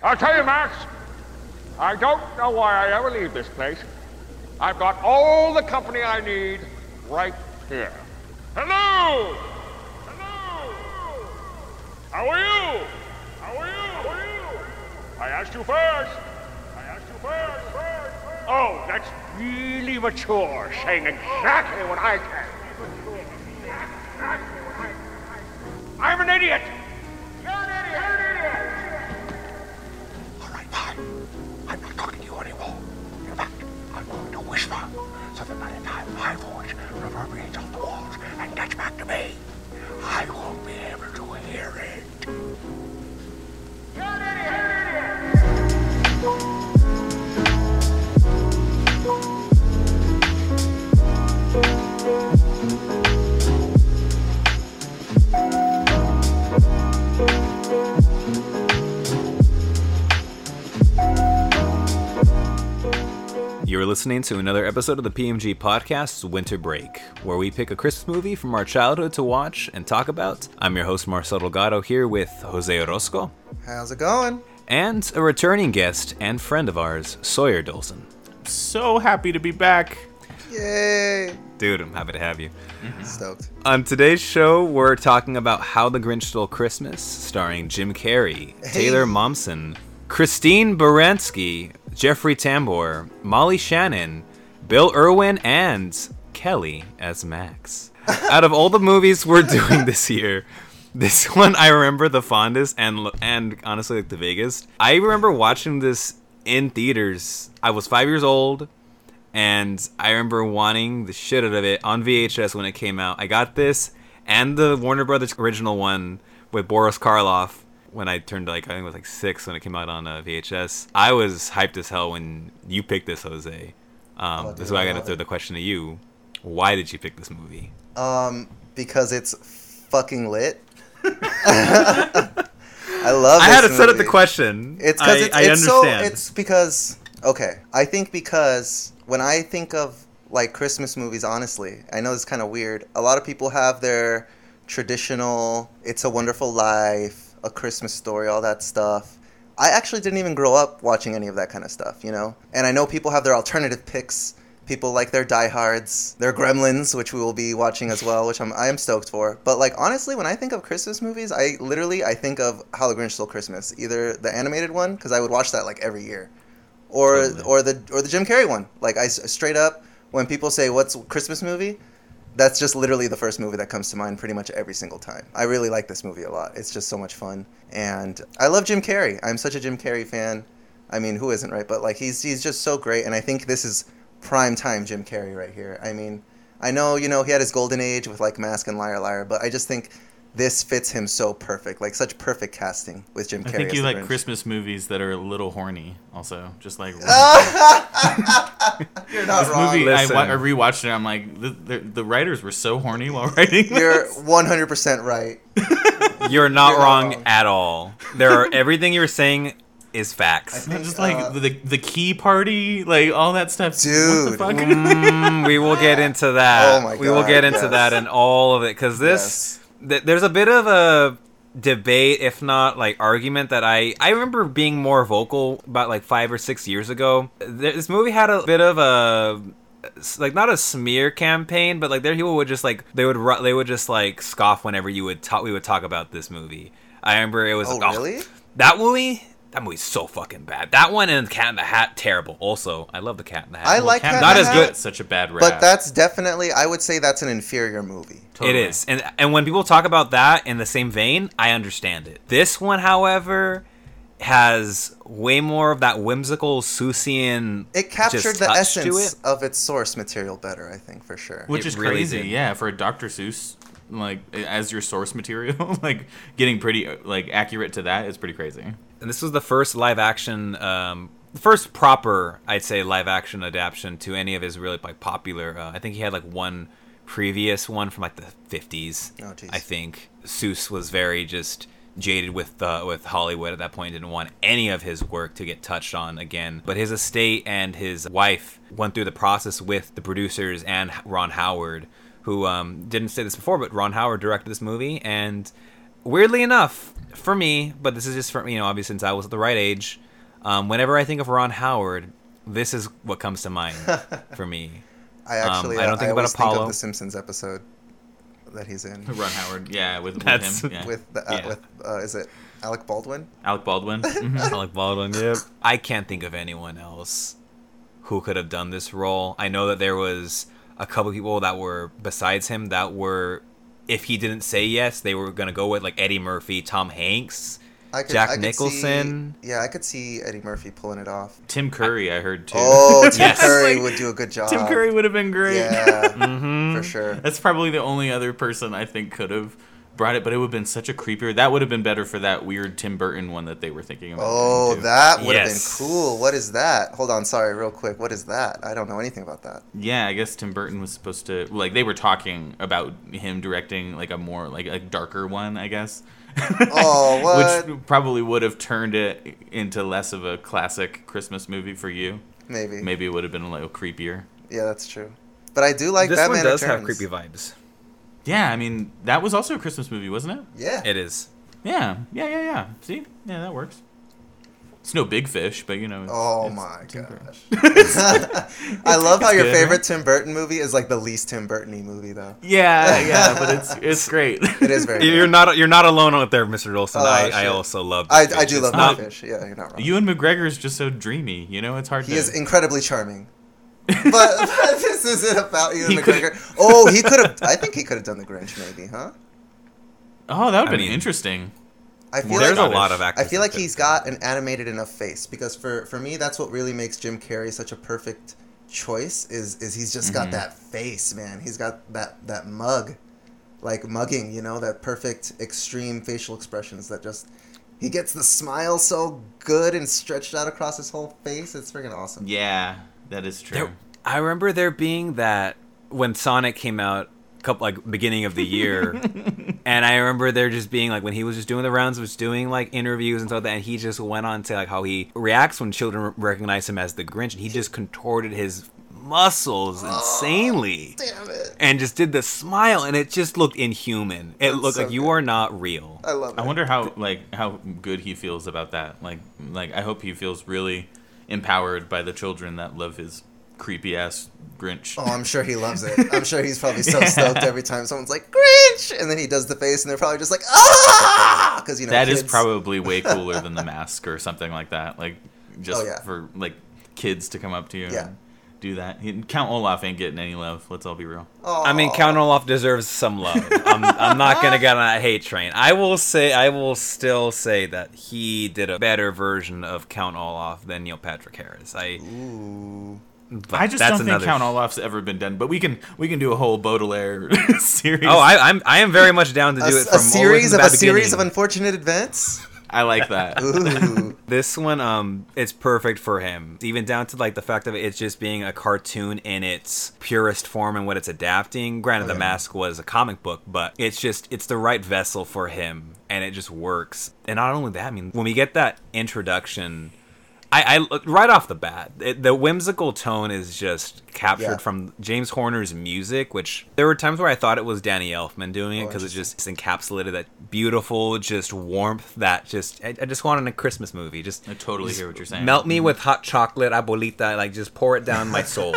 I'll tell you, Max, I don't know why I ever leave this place. I've got all the company I need right here. Hello! Hello! How are you? How are you? How are you? I asked you first. Oh, that's really mature, saying exactly what I can. I'm an idiot! You're an idiot! All right, fine. I'm not talking to you anymore. In fact, I'm going to whisper so that by the time my voice reverberates off the walls and gets back to me, I won't be able to hear it. You're an idiot! You're listening to another episode of the PMG Podcast's Winter Break, where we pick a Christmas movie from our childhood to watch and talk about. I'm your host, Marcel Delgado, here with Jose Orozco. How's it going? And a returning guest and friend of ours, Sawyer Dolson. So happy to be back. Yay! Dude, I'm happy to have you. Stoked. On today's show, we're talking about How the Grinch Stole Christmas, starring Jim Carrey, Taylor Momsen, Christine Baranski, Jeffrey Tambor, Molly Shannon, Bill Irwin, and Kelly as Max. Out of all the movies we're doing this year, this one I remember the fondest and honestly like the vaguest. I remember watching this in theaters. I was 5 years old, and I remember wanting the shit out of it on VHS when it came out. I got this and the Warner Brothers original one with Boris Karloff when I turned I think it was 6 when it came out on VHS. I was hyped as hell when you picked this, Jose. This is why I got to throw the question to you. Why did you pick this movie? Because it's fucking lit. I love this I had to movie. set up the question. It's because I understand. it's because, okay, I think because when I think of Christmas movies, honestly, I know it's kind of weird. A lot of people have their traditional It's a Wonderful Life, A Christmas Story, all that stuff. I actually didn't even grow up watching any of that kind of stuff, you know? And I know people have their alternative picks. People like their diehards, their Gremlins, which we will be watching as well, which I am stoked for. But honestly, when I think of Christmas movies, I think of How the Grinch Stole Christmas, either the animated one, because I would watch that every year, or the Jim Carrey one. I straight up, when people say what's Christmas movie, that's just literally the first movie that comes to mind pretty much every single time. I really like this movie a lot. It's just so much fun. And I love Jim Carrey. I'm such a Jim Carrey fan. I mean, who isn't, right? But he's just so great. And I think this is prime time Jim Carrey right here. I mean, I know, he had his golden age with Mask and Liar Liar, but I just think this fits him so perfect. Such perfect casting with Jim Carrey. I think you like Grinch. Christmas movies that are a little horny also. Just You're not this wrong. movie, I Listen. rewatched it. I'm like, the writers were so horny while writing You're this. 100% right. You're not You're not wrong wrong. at all. Everything you're saying is facts. Just the key party, all that stuff. Dude. What the fuck? We will get into that. Oh my We will God, get into yes. that and all of it, because there's a bit of a debate, if not argument, that I remember being more vocal about 5 or 6 years ago. This movie had a bit of a not a smear campaign, but there people would just they would just scoff whenever we would talk about this movie. I remember it was Really? That movie's so fucking bad. That one and Cat in the Hat, terrible. Also, I love the Cat in the Hat. I like Cat in not the as Hat. good. It's such a bad rap. But that's definitely, I would say that's an inferior movie. It is. And when people talk about that in the same vein, I understand it. This one, however, has way more of that whimsical Seussian. It captured just the touch to essence it. of its source material better, I think, for sure. Which It is really crazy, did. yeah, for a Dr. Seuss, as your source material, getting pretty, accurate to that is pretty crazy. And this was the first live action, the first proper, I'd say, live action adaptation to any of his really popular. I think he had one previous one from the 50s. Oh, jeez. I think Seuss was very just jaded with Hollywood at that point, didn't want any of his work to get touched on again. But his estate and his wife went through the process with the producers and Ron Howard, who didn't say this before, but Ron Howard directed this movie, and weirdly enough, for me, but this is just for, obviously since I was at the right age, whenever I think of Ron Howard, this is what comes to mind for me. I actually, I don't think about always Apollo. think of the Simpsons episode that he's in. Ron Howard, yeah, with him. Yeah. With is it Alec Baldwin? Alec Baldwin. Mhm. Alec Baldwin, yep. I can't think of anyone else who could have done this role. I know that there was a couple people that were, besides him, that were, if he didn't say yes, they were going to go with, like, Eddie Murphy, Tom Hanks, Jack Nicholson. I could see Eddie Murphy pulling it off. Tim Curry, I heard, too. Oh, Tim Yes. Curry would do a good job. Tim Curry would have been great. Yeah, for sure. That's probably the only other person I think could have brought it, but it would have been such a creepier. That would have been better for that weird Tim Burton one that they were thinking about. Oh, doing, too. that would have Yes. been cool. What is that? Hold on, sorry, real quick. What is that? I don't know anything about that. Yeah, I guess Tim Burton was supposed to, like, they were talking about him directing, like, a more, like, a darker one, I guess. Oh, what? Which probably would have turned it into less of a classic Christmas movie for you. Maybe. Maybe it would have been a little creepier. Yeah, that's true. But I do like This Batman one does Returns. have creepy vibes. Yeah, I mean, that was also a Christmas movie, wasn't it? Yeah. It is. Yeah. See? Yeah, that works. It's no Big Fish, but, It's, Oh it's my Tim Burton. gosh. I love how your good, favorite right? Tim Burton movie is like the least Tim Burton-y movie, though. Yeah, but it's great. It is very You're good. not alone out there, Mr. Olson. Oh, I shit. also love I Big Fish. do It's love not- Big Fish. Yeah, you're not wrong. Ewan McGregor's just so dreamy, It's hard He to... is incredibly charming. but this isn't about Ewan He could- McGregor. Oh, he could have. I think he could have done the Grinch, maybe, huh? Oh, that would have been mean, interesting. I feel There's like a lot of actors. I feel that like could- he's got an animated enough face because for me that's what really makes Jim Carrey such a perfect choice is he's just got that face, man. He's got that mug, like mugging, that perfect extreme facial expressions that just he gets the smile so good and stretched out across his whole face. It's freaking awesome. Yeah, that is true. I remember there being that when Sonic came out, beginning of the year, and I remember there just being like when he was just doing the rounds, was doing like interviews and stuff like that, and he just went on to like how he reacts when children recognize him as the Grinch, and he just contorted his muscles insanely, Damn it. and just did the smile, and it just looked inhuman. It looked so like you good. are not real. I love it. I wonder how good he feels about that. Like I hope he feels really empowered by the children that love his creepy ass Grinch. Oh, I'm sure he loves it. I'm sure he's probably so stoked every time someone's like Grinch, and then he does the face, and they're probably just like because That is kids. probably way cooler than the mask or something like that. Like just Oh, yeah. for like kids to come up to you Yeah. and do that. Count Olaf ain't getting any love. Let's all be real. Oh, I mean, Count Olaf deserves some love. I'm not gonna get on that hate train. I will still say that he did a better version of Count Olaf than Neil Patrick Harris. Ooh. But I just that's don't think another- Count Olaf's ever been done. But we can do a whole Baudelaire series. Oh, I am very much down to do it from A series of the series of beginning. unfortunate events. I like that. Ooh. This one, it's perfect for him. Even down to like the fact of it's just being a cartoon in its purest form and what it's adapting. Granted, The Mask was a comic book, but it's the right vessel for him, and it just works. And not only that, I mean, when we get that introduction, I right off the bat, the whimsical tone is just captured Yeah. from James Horner's music, which there were times where I thought it was Danny Elfman doing it because it just encapsulated that beautiful just warmth that I just wanted a Christmas movie. Just I totally hear what you're saying. melt me with hot chocolate, abuelita, like just pour it down my soul.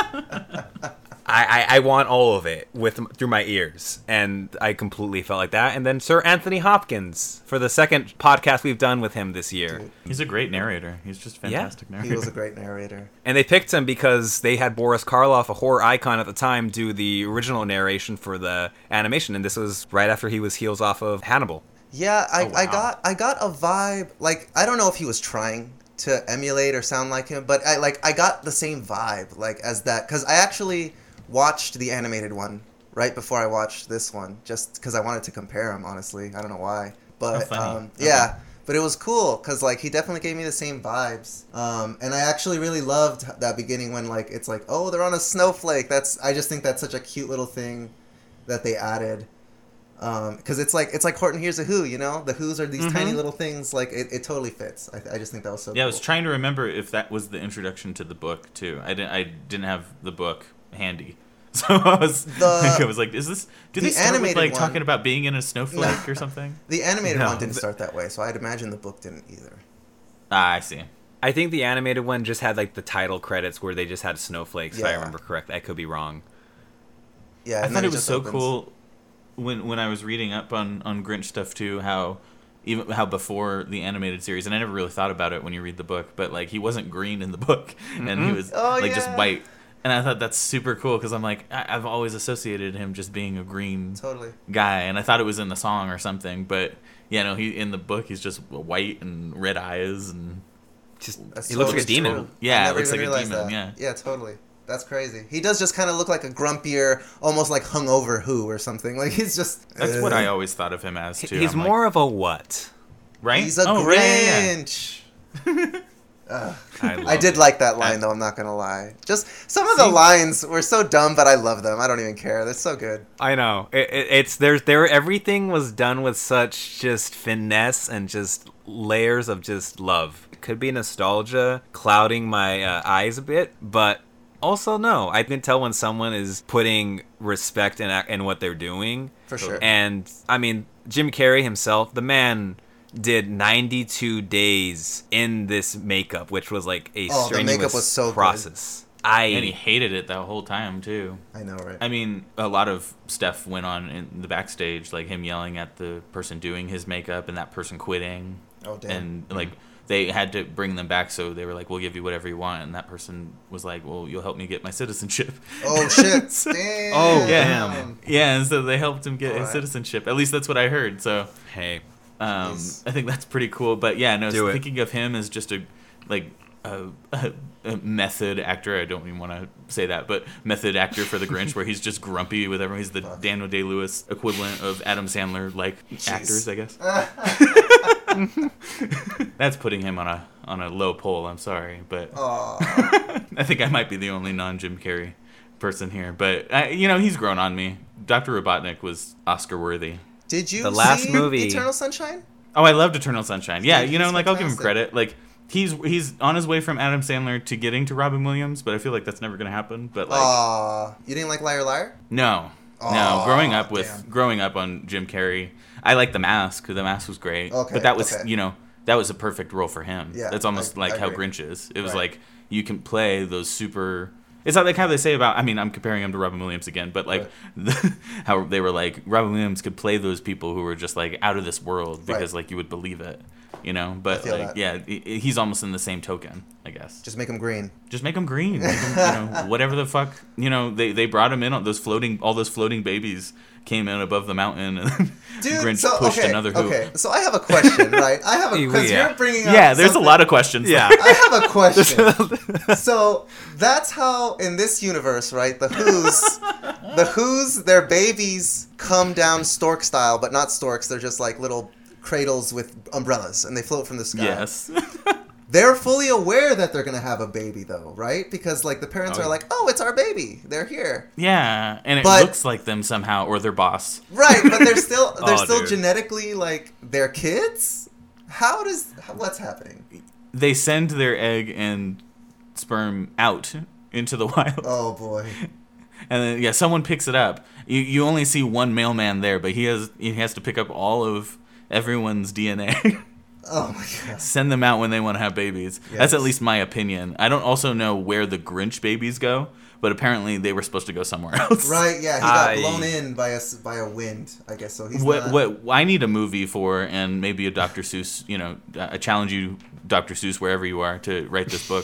I want all of it through my ears, and I completely felt like that. And then Sir Anthony Hopkins for the second podcast we've done with him this year. He's a great narrator. He's just fantastic narrator. He was a great narrator. And they picked him because they had Boris Karloff, a horror icon at the time, do the original narration for the animation, and this was right after he was heels off of Hannibal. Yeah, Oh, wow. I got a vibe, like I don't know if he was trying to emulate or sound like him, but I got the same vibe like as that, because I actually watched the animated one right before I watched this one, just because I wanted to compare them. Honestly, I don't know why, but funny. yeah. But it was cool because like he definitely gave me the same vibes, and I actually really loved that beginning when like it's like, oh, they're on a snowflake. I just think that's such a cute little thing that they added, because it's like Horton Hears a Who, the Who's are these tiny little things. Like it totally fits. I just think that was so. Yeah, I cool. was trying to remember if that was the introduction to the book too. I didn't have the book handy, So I was The- like, is this? Do the they start with animated like one- talking about being in a snowflake or something? The animated No. one didn't start that way, so I'd imagine the book didn't either. Ah, I see. I think the animated one just had like the title credits where they just had snowflakes. If I Yeah. remember correctly. I could be wrong. Yeah, I and thought then it was just so opens. cool when I was reading up on Grinch stuff too, how before the animated series, and I never really thought about it when you read the book, but like he wasn't green in the book, and he was Oh, like just yeah. white, and I thought that's super cool because I'm like I've always associated him just being a green Totally. guy, and I thought it was in the song or something, but yeah, no, he in the book he's just white and red eyes and That's He looks like a totally demon. true. Yeah, I it never looks even like a realized demon, that. yeah. Yeah, totally. That's crazy. He does just kind of look like a grumpier, almost like hungover Who or something. Like he's just. that's what I always thought of him as too. He's I'm like, more of a what? right. He's a Oh, yeah. Grinch. I I did like that line though. I'm not gonna lie. Just some of the lines were so dumb, but I love them. I don't even care. They're so good. I know. It's there. Everything was done with such just finesse and just layers of just love. It could be nostalgia clouding my eyes a bit, but also no. I can tell when someone is putting respect in what they're doing. For sure. And I mean, Jim Carrey himself, the man did 92 days in this makeup, which was like a Oh, the strenuous makeup was so good. process. And he hated it that whole time too. I know, right? I mean, a lot of stuff went on in the backstage, like him yelling at the person doing his makeup and that person quitting. Oh, damn. And like they had to bring them back, so they were like, "We'll give you whatever you want," and that person was like, "Well, you'll help me get my citizenship." Oh shit! So- Damn. Oh, yeah, damn. yeah, and so they helped him get his Alright. citizenship. At least that's what I heard. So Hey, Jeez. I think that's pretty cool. But yeah, no, Do it. thinking of him as just a method actor. I don't even want to say that, but method actor for the Grinch, where he's just grumpy with everyone. He's the Daniel Day-Lewis equivalent of Adam Sandler like actors, I guess. That's putting him on a low pole. I'm sorry, but Aw. I think I might be the only non-Jim Carrey person here. But he's grown on me. Dr. Robotnik was Oscar worthy. Did you The last see movie- Eternal Sunshine? Oh, I loved Eternal Sunshine. Yeah, He's I'll give him fantastic. credit. Like he's on his way from Adam Sandler to getting to Robin Williams, but I feel like that's never gonna happen. But like, Aw. You didn't like Liar Liar? no. Aw, Growing up on Jim Carrey, I liked The Mask. The Mask was great. Okay, But that was okay. that was a perfect role for him. Yeah, That's almost I like how agree. Grinch is. It was Right. like you can play those super. It's not like how they say about. I mean, I'm comparing him to Robin Williams again, but like how they were like Robin Williams could play those people who were just like out of this world because Right. like you would believe it, But feel like that. he's almost in the same token, I guess. Just make him green. Just make him green. Make him, whatever the fuck. They brought him in on all those floating babies came in above the mountain, and Dude, Grinch so, pushed okay, another hoop. okay. So I have a question, right? I have a because Yeah. you're bringing up Yeah, there's a something- lot of questions. Yeah. I have a question. So that's how in this universe, right? The Who's, their babies come down stork style, but not storks. They're just like little cradles with umbrellas, and they float from the sky. Yes. They're fully aware that they're gonna have a baby, though, right? Because like the parents Oh, are yeah. like, "Oh, it's our baby. They're here." Yeah, and it But- looks like them somehow, or their boss. Right, but they're still Oh, dude. genetically like their kids. What's happening? They send their egg and sperm out into the wild, Oh boy. and then someone picks it up. You only see one mailman there, but he has to pick up all of everyone's DNA. Oh my god. Send them out when they want to have babies. That's Yes. at least my opinion. I don't also know where the Grinch babies go, but apparently they were supposed to go somewhere else. Right, yeah, he got I- blown in by a wind, I guess. So he's What not. what I need a movie for, and maybe a Dr. Seuss. I challenge you, Dr. Seuss, wherever you are, to write this book.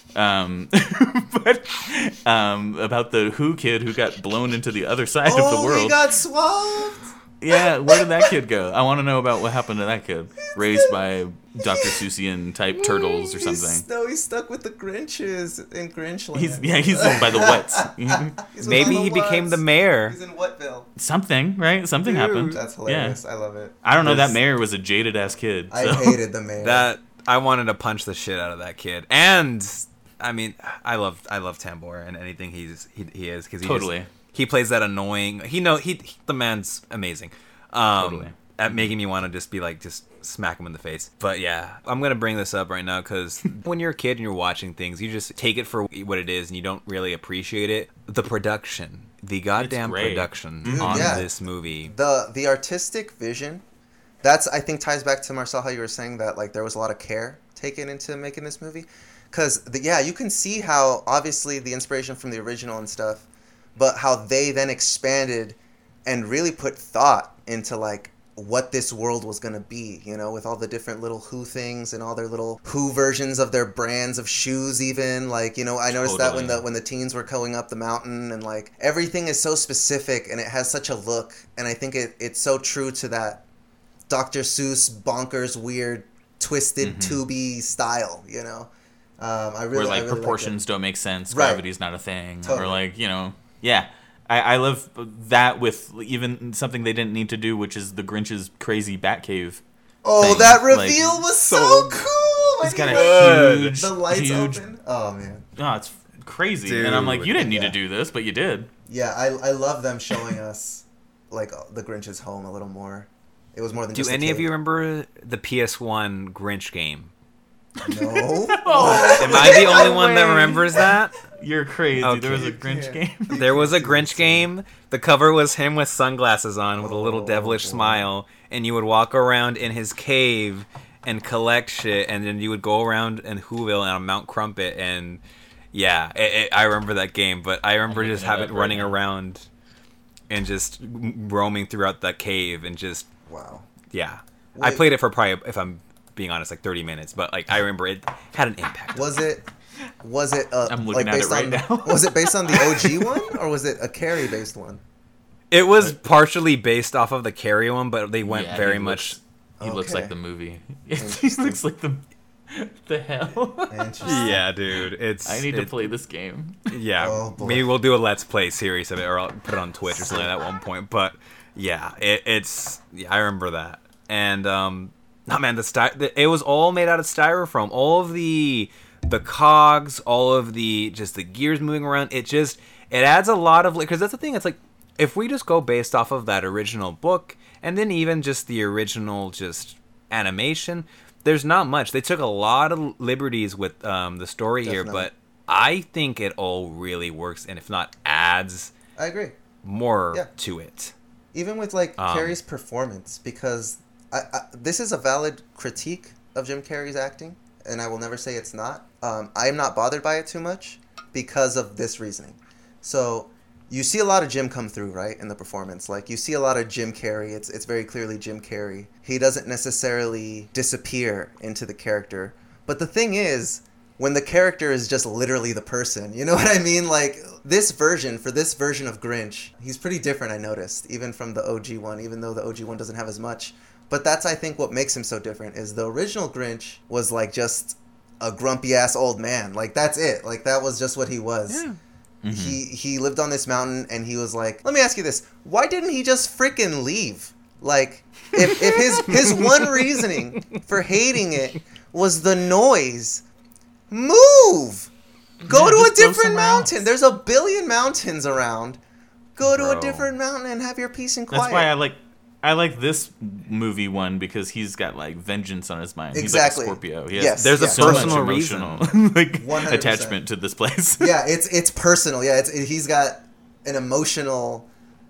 But about the Who kid who got blown into the other side of the Oh, world. he got swabbed. Yeah, where did that kid go? I want to know about what happened to that kid. Raised by Dr. Seussian type turtles or something. He's stuck with the Grinches in Grinchland. He's by the wets. He's maybe on he the became the Wets. mayor. He's in Whatville. Something, right? Something happened. That's hilarious. Yeah. I love it. I don't know. That There's- mayor was a jaded ass kid. I so- hated the mayor. That I wanted to punch the shit out of that kid. And I mean, I love Tambor and anything he is because Totally. he plays that annoying. The man's amazing. Totally. At making me want to just smack him in the face. But yeah, I'm gonna bring this up right now because when you're a kid and you're watching things, you just take it for what it is and you don't really appreciate it. The production the goddamn great. production Dude, on yeah. this movie. The artistic vision, that's, I think, ties back to Marcel, how you were saying that like there was a lot of care taken into making this movie, because yeah, you can see how obviously the inspiration from the original and stuff, but how they then expanded and really put thought into like what this world was going to be, you know, with all the different little Who things and all their little Who versions of their brands of shoes, even, like, you know, I noticed that when the teens were going up the mountain, and like everything is so specific and it has such a look, and I think it's so true to that Dr. Seuss bonkers weird twisted tubey style, you know. I really, where like I really proportions don't make sense, Right. gravity's not a thing, Totally. or like, you know, yeah. I love that with even something they didn't need to do, which is the Grinch's crazy Batcave. Oh, thing. that Like, reveal was so cool. It's got When a he- huge, the lights huge. open. Oh man. Oh, it's crazy, and I'm like, Dude. you didn't need Yeah. to do this, but you did. Yeah, I love them showing us like the Grinch's home a little more. It was more than Do just a any of cave. you remember the PS1 Grinch game? No. Am I the only one that way. remembers that? You're crazy. Okay. There was a Grinch game. There was a Grinch game. The cover was him with sunglasses on with a little devilish smile, and you would walk around in his cave and collect shit, and then you would go around in Whoville and on Mount Crumpet, and yeah, I remember that game, but I remember I'm just looking it having up right running now. around and just roaming throughout the cave and just, Wow. yeah. I Wait. played it for probably, if I'm being honest, like 30 minutes, but like I remember it had an impact. Was it I'm looking like at it based right on now. was it based on the OG one, or was it a Carrie based one? It was partially based off of the Carrie one, but they went Yeah, very he much. He looks Okay. like the movie. He looks like the hell. Interesting. Yeah, dude. It's. I need to it- play this game. Yeah, Oh, boy. maybe we'll do a Let's Play series of it, or I'll put it on Twitch or something like that at one point. But yeah, it's. Yeah, I remember that, and oh man, it was all made out of styrofoam. All of the cogs, all of the just the gears moving around. It adds a lot of, because that's the thing. It's like if we just go based off of that original book, and then even just the original just animation, there's not much. They took a lot of liberties with the story here, Definitely. but I think it all really works, and if not, adds I agree. more Yeah. to it. Even with like Carrey's performance, because this is a valid critique of Jim Carrey's acting, and I will never say it's not. I am not bothered by it too much because of this reasoning. So you see a lot of Jim come through, right, in the performance. Like you see a lot of Jim Carrey. It's very clearly Jim Carrey. He doesn't necessarily disappear into the character. But the thing is, when the character is just literally the person, you know what I mean? Like this version of Grinch, he's pretty different, I noticed, even from the OG one, even though the OG one doesn't have as much. But that's, I think, what makes him so different, is the original Grinch was like just a grumpy ass old man. Like that's it. Like that was just what he was. Yeah. He lived on this mountain, and he was like, let me ask you this, why didn't he just freaking leave? Like if his one reasoning for hating it was the noise, move! Go Yeah, to a just go different somewhere mountain. else. There's a billion mountains around. Go to a Bro. different mountain and have your peace and quiet. That's why I like this movie one, because he's got like vengeance on his mind. Exactly. He's like a Scorpio. He has Yes, There's a yes. so much personal emotional like 100%. attachment to this place. Yeah, it's personal. Yeah, he's got an emotional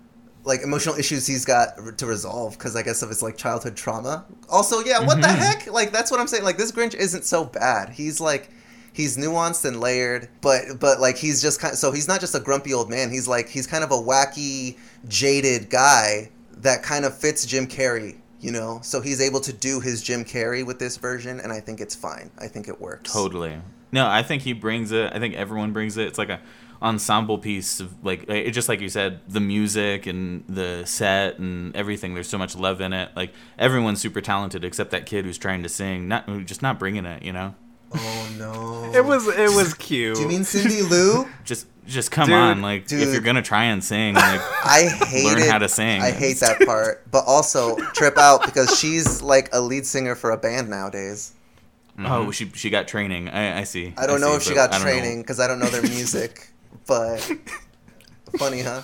issues he's got to resolve, because I guess of his like childhood trauma. Also, yeah, what the heck? Like that's what I'm saying. Like this Grinch isn't so bad. He's nuanced and layered, but like he's just so he's not just a grumpy old man. He's kind of a wacky, jaded guy that kind of fits Jim Carrey, you know? So he's able to do his Jim Carrey with this version, and I think it's fine. I think it works. Totally. No, I think he brings it. I think everyone brings it. It's like a ensemble piece of like it, just like you said, the music and the set and everything. There's so much love in it. Like everyone's super talented except that kid who's trying to sing, not bringing it. You know. Oh no. It was cute. Do you mean Cindy Lou? Just come Dude, on, like dude. if you're gonna try and sing, like I hate learn it. how to sing. I hate that part, but also trip out because she's like a lead singer for a band nowadays. Oh, she got training. I see. I don't know see, if she but got I don't know. training because I don't know their music, but funny, huh?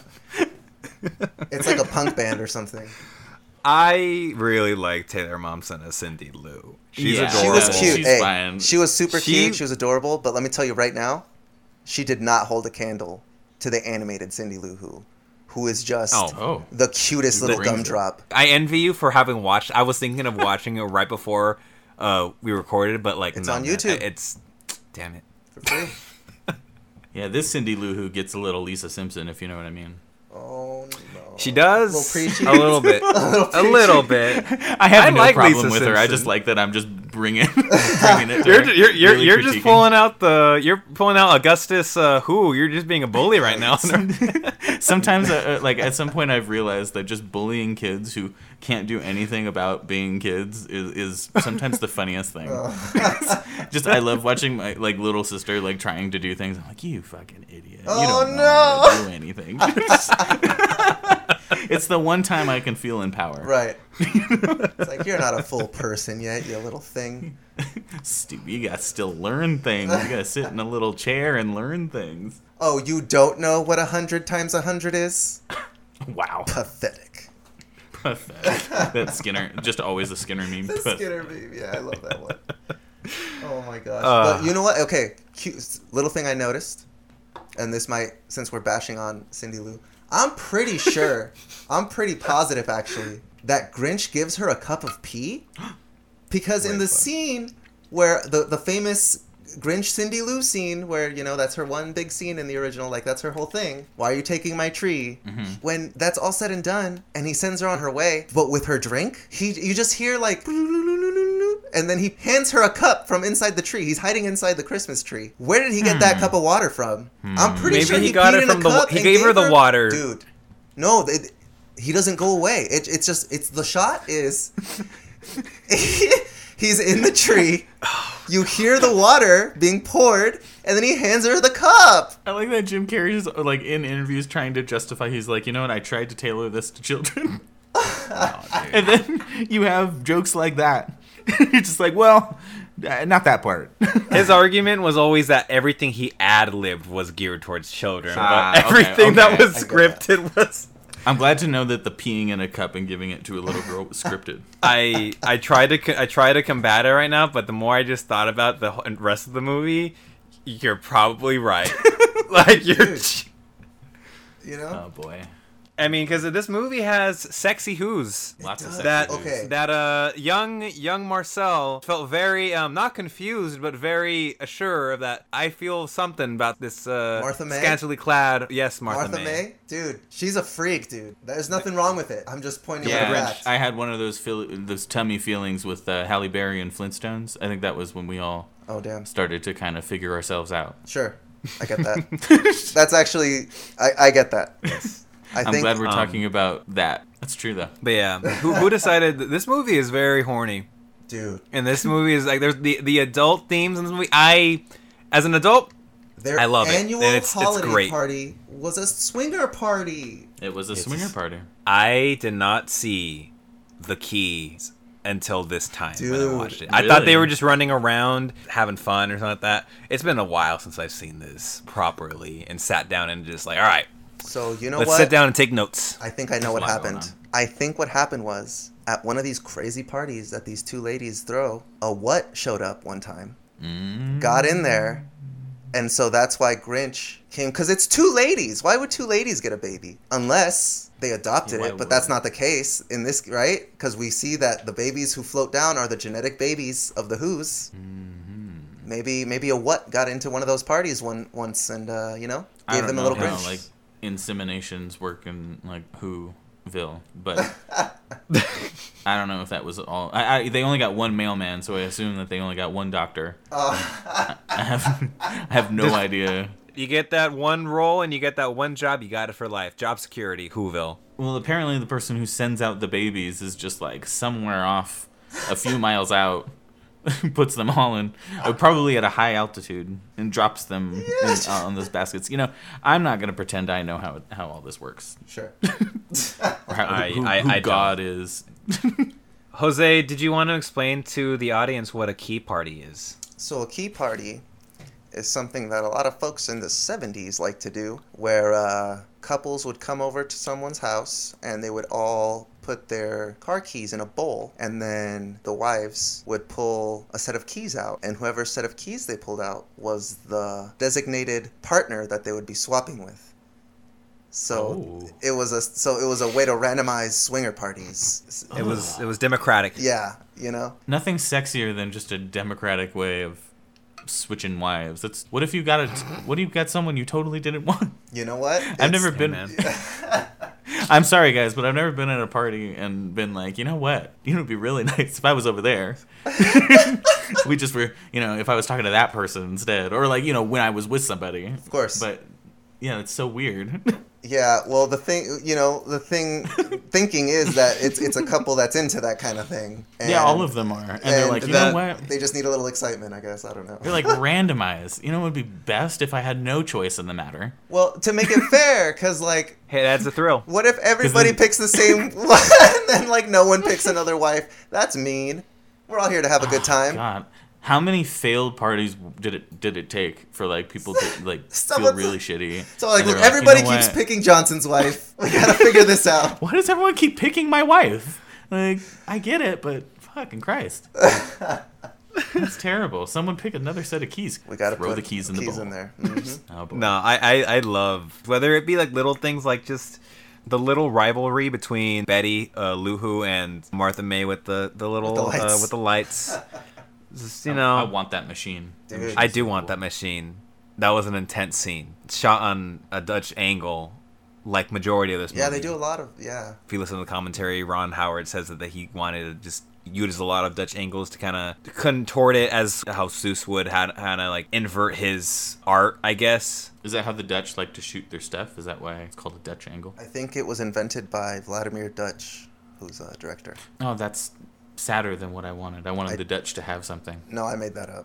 It's like a punk band or something. I really like Taylor Momsen as Cindy Lou. She's Yeah. adorable. She was Adorable. cute. She's Hey, fine. she was super She- cute. She was adorable. But let me tell you right now, she did not hold a candle to the animated Cindy Lou Who. who is just Oh. the cutest little brings it. gumdrop. I envy you for having watched. I was thinking of watching it right before we recorded, but like It's no, on man, YouTube. It's damn it. For free. Yeah, this Cindy Lou Who gets a little Lisa Simpson, if you know what I mean. Oh no. She does A little preachy. a little bit, a little bit. I have I no like problem Lisa with her. I Simpson. just like that I'm just bringing it. To You're really just critiquing. pulling out Augustus. Who you're just being a bully right now. Sometimes, like at some point, I've realized that just bullying kids who can't do anything about being kids is sometimes the funniest thing. Just I love watching my like little sister like trying to do things. I'm like, you fucking idiot! Oh, you don't know how to do anything. It's the one time I can feel in power. Right. It's like, you're not a full person yet, you little thing. Stupid. You gotta still learn things. You gotta sit in a little chair and learn things. Oh, you don't know what 100 times 100 is? Wow. Pathetic. Pathetic. That Skinner, just always a Skinner meme. The Pathetic. Skinner baby. Yeah, I love that one. Oh my gosh. Uh. But you know what? Okay, cute little thing I noticed, and this might, since we're bashing on Cindy Lou, I'm pretty sure, I'm pretty positive actually, that Grinch gives her a cup of pee, because in the scene where the famous Grinch Cindy Lou scene, where, you know, that's her one big scene in the original, like that's her whole thing. Why are you taking my tree? When that's all said and done, and he sends her on her way, but with her drink, you just hear like, and then he hands her a cup from inside the tree. He's hiding inside the Christmas tree. Where did he get that cup of water from? I'm pretty Maybe sure he he got peed it in a from the cup he and gave her the water. Dude, no, he doesn't go away. It's just the shot is he's in the tree. You hear the water being poured, and then he hands her the cup. I like that Jim Carrey's like in interviews trying to justify. He's like, you know what? I tried to tailor this to children, and then you have jokes like that. You're just like, well, not that part. His argument was always that everything he ad-libbed was geared towards children, Ah, but okay, everything that okay. was I get scripted was. I'm glad to know that the peeing in a cup and giving it to a little girl was scripted. I try to combat it right now, but the more I just thought about the rest of the movie, you're probably right. Like you're. Dude. You know? Oh boy, I mean, because this movie has sexy who's. lots of does. sex. That Okay. that young Marcel felt very not confused but very assured that I feel something about this Martha May? scantily clad Martha May? Dude, she's a freak, dude. There's nothing wrong with it. I'm just pointing out a Yeah, fact. I had one of those tummy feelings with Halle Berry and Flintstones. I think that was when we all Oh, damn. started to kind of figure ourselves out. Sure. I get that. That's actually... I get that. I I'm think... glad we're talking about that. That's true though. But yeah, who decided that this movie is very horny? Dude, And this movie is like there's the adult themes in this movie. As an adult, their I love it. annual And it's holiday great. party was a swinger party. It was a swinger party. I did not see the keys until this time when I Dude, watched it. I thought they really? were just running around having fun or something like that. It's been a while since I've seen this properly and sat down and just like, all right, So, you know let's what? sit down and take notes. I think I know There's what a lot going happened. on. I think what happened was, at one of these crazy parties that these two ladies throw, a what showed up one time, got in there, and so that's why Grinch came, because it's two ladies. Why would two ladies get a baby? Unless they adopted Yeah, why it, but that's would? not the case in this, right? Because we see that the babies who float down are the genetic babies of the Who's. Maybe a what got into one of those parties once and, you know, I gave don't them a know little how Grinch. like inseminations work in like Whoville, but I don't know if that was all. They only got one mailman, so I assume that they only got one doctor. I have no idea. You get that one role and you get that one job, you got it for life. Job security, Whoville. Well, apparently the person who sends out the babies is just like somewhere off, a few miles out, puts them all in, probably at a high altitude, and drops them on those baskets. You know, I'm not gonna pretend I know how all this works, Sure. or how, who I don't. God is. Jose, did you want to explain to the audience what a key party is? So a key party is something that a lot of folks in the 70s like to do, where couples would come over to someone's house and they would all put their car keys in a bowl, and then the wives would pull a set of keys out, and whoever set of keys they pulled out was the designated partner that they would be swapping with. So Oh. it was a way to randomize swinger parties. It was democratic. Yeah, you know. Nothing sexier than just a democratic way of switching wives. That's what if you got someone you totally didn't want? You know what? I've never Hey, been. man. I'm sorry, guys, but I've never been at a party and been like, you know what? You know, it'd be really nice if I was over there. We just were, if I was talking to that person instead, or like, when I was with somebody. Of course. But yeah, it's so weird. Yeah, well, thinking is that it's a couple that's into that kind of thing. And, Yeah, all of them are, and they're like, you know what? They just need a little excitement, I guess. I don't know. They're like randomized. You know, it would be best if I had no choice in the matter. Well, to make it fair, because like, Hey, that's a thrill. what if everybody then- picks the same one, and then like no one picks another wife? That's mean. We're all here to have a good time. God, how many failed parties did it take for like people to like feel Someone's- really shitty? So like, And they're look, everybody "You know keeps what? picking Johnson's wife. We gotta figure this out. Why does everyone keep picking my wife? Like, I get it, but fucking Christ. That's terrible. Someone pick another set of keys. We gotta throw put the keys in the bowl. there. Mhm. Oh, boy. No, I love whether it be like little things like just the little rivalry between Betty Luhu and Martha May with the little lights. with the lights. Just, I want that machine. That Dude. machine's I so do want cool. that machine. That was an intense scene, shot on a Dutch angle, like majority of this movie. Yeah, they do a lot of If you listen to the commentary, Ron Howard says that he wanted to just use a lot of Dutch angles to kind of contort it as how Seuss would kind of like invert his art, I guess. Is that how the Dutch like to shoot their stuff? Is that why it's called a Dutch angle? I think it was invented by Vladimir Dutch, who's a director. Oh, that's sadder than what I wanted. I wanted the Dutch to have something. No, I made that up.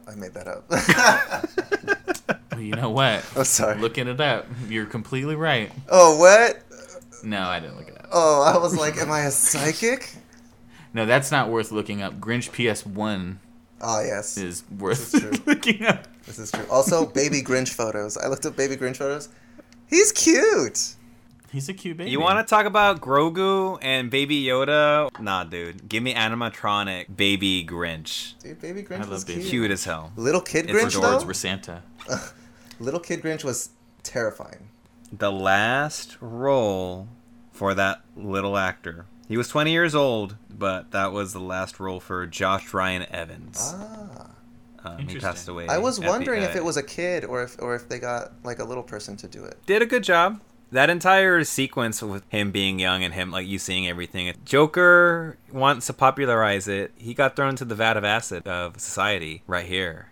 Well, you know what? Oh, sorry. Looking it up, you're completely right. Oh, what? No, I didn't look it up. Oh, I was like, am I a psychic? No, that's not worth looking up. Grinch PS1 Oh, yes. is worth This is true. looking up. This is true. Also, baby Grinch photos. I looked up baby Grinch photos. He's cute. He's a cute baby. You want to talk about Grogu and Baby Yoda? Nah, dude. Give me animatronic Baby Grinch. Dude, baby I Grinch love was baby cute. Cute as hell. Little kid It's Grinch, Words though? were Santa. Little kid Grinch was terrifying. The last role for that little actor. He was 20 years old, but that was the last role for Josh Ryan Evans. Ah. He Interesting. passed away. I was at the- wondering if it was a kid or if they got like a little person to do it. Did a good job. That entire sequence with him being young and him like you seeing everything. Joker wants to popularize it. He got thrown into the vat of acid of society right here.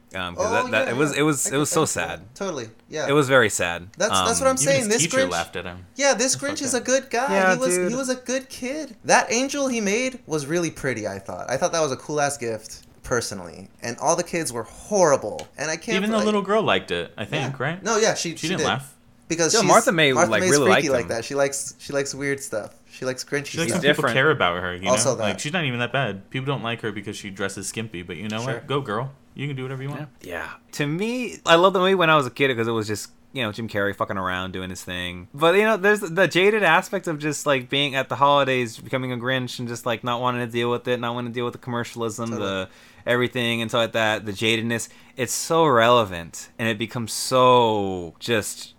It was so sad. Totally. Yeah. It was very sad. That's what I'm Even saying. his This teacher Grinch laughed at him. Yeah, this That's Grinch is fucked a good guy. Yeah, he dude. was a good kid. That angel he made was really pretty, I thought. I thought that was a cool ass gift, personally. And all the kids were horrible. And I can't Even the little girl liked it, I think, Yeah. right? No, yeah, she She didn't did. laugh. Because Yo, she's, Martha May, like, May's really freaky liked like him. that. She likes weird stuff. She likes Grinchy She likes stuff. when people different. care about her, you Also know? that. Like, she's not even that bad. People don't like her because she dresses skimpy, but you know Sure. what? Go, girl. You can do whatever you want. Yeah. To me, I love the movie when I was a kid because it was just, Jim Carrey fucking around doing his thing. But, there's the jaded aspect of just, like, being at the holidays, becoming a Grinch and just, like, not wanting to deal with it, not wanting to deal with the commercialism, Totally. the everything and stuff like that, the jadedness. It's so relevant and it becomes so just,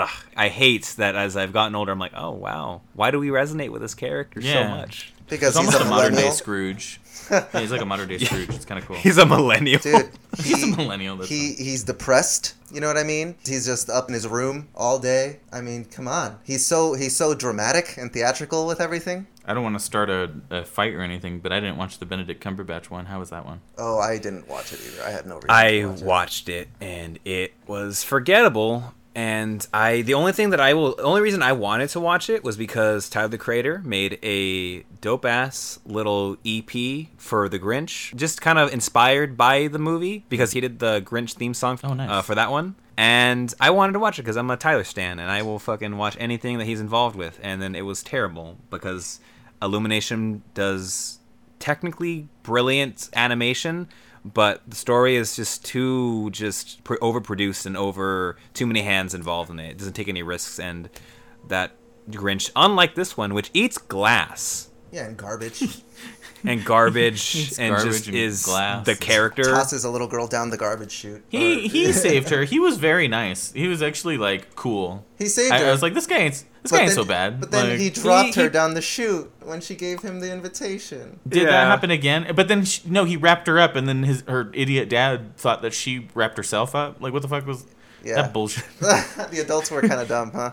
I hate that as I've gotten older, I'm like, oh, wow. Why do we resonate with this character so Yeah. much? Because He's he's almost a a modern day millennial. Scrooge. Yeah, he's like a modern day Scrooge. It's kind of cool. He's a millennial. Dude, He's a millennial. That's he's depressed. You know what I mean? He's just up in his room all day. I mean, come on. He's so dramatic and theatrical with everything. I don't want to start a fight or anything, but I didn't watch the Benedict Cumberbatch one. How was that one? Oh, I didn't watch it either. I had no reason I to watch it. watched it and it was forgettable. And the only reason I wanted to watch it was because Tyler the Creator made a dope ass little EP for The Grinch, just kind of inspired by the movie because he did the Grinch theme song Oh, nice. for that one. And I wanted to watch it because I'm a Tyler stan and I will fucking watch anything that he's involved with. And then it was terrible because Illumination does technically brilliant animation, but the story is just too overproduced and too many hands involved in it. It doesn't take any risks, and that Grinch, unlike this one, which eats glass. Yeah, and garbage. and garbage It's and garbage just and is glass. the character. Tosses a little girl down the garbage chute. He saved her. He was very nice. He was actually like cool. He saved her. I was like, this guy ain't so bad. But then Like, he dropped her down the chute when she gave him the invitation. Did Yeah. that happen again? But then no, he wrapped her up, and then her idiot dad thought that she wrapped herself up. Like, what the fuck was Yeah. that bullshit? The adults were kind of dumb, huh?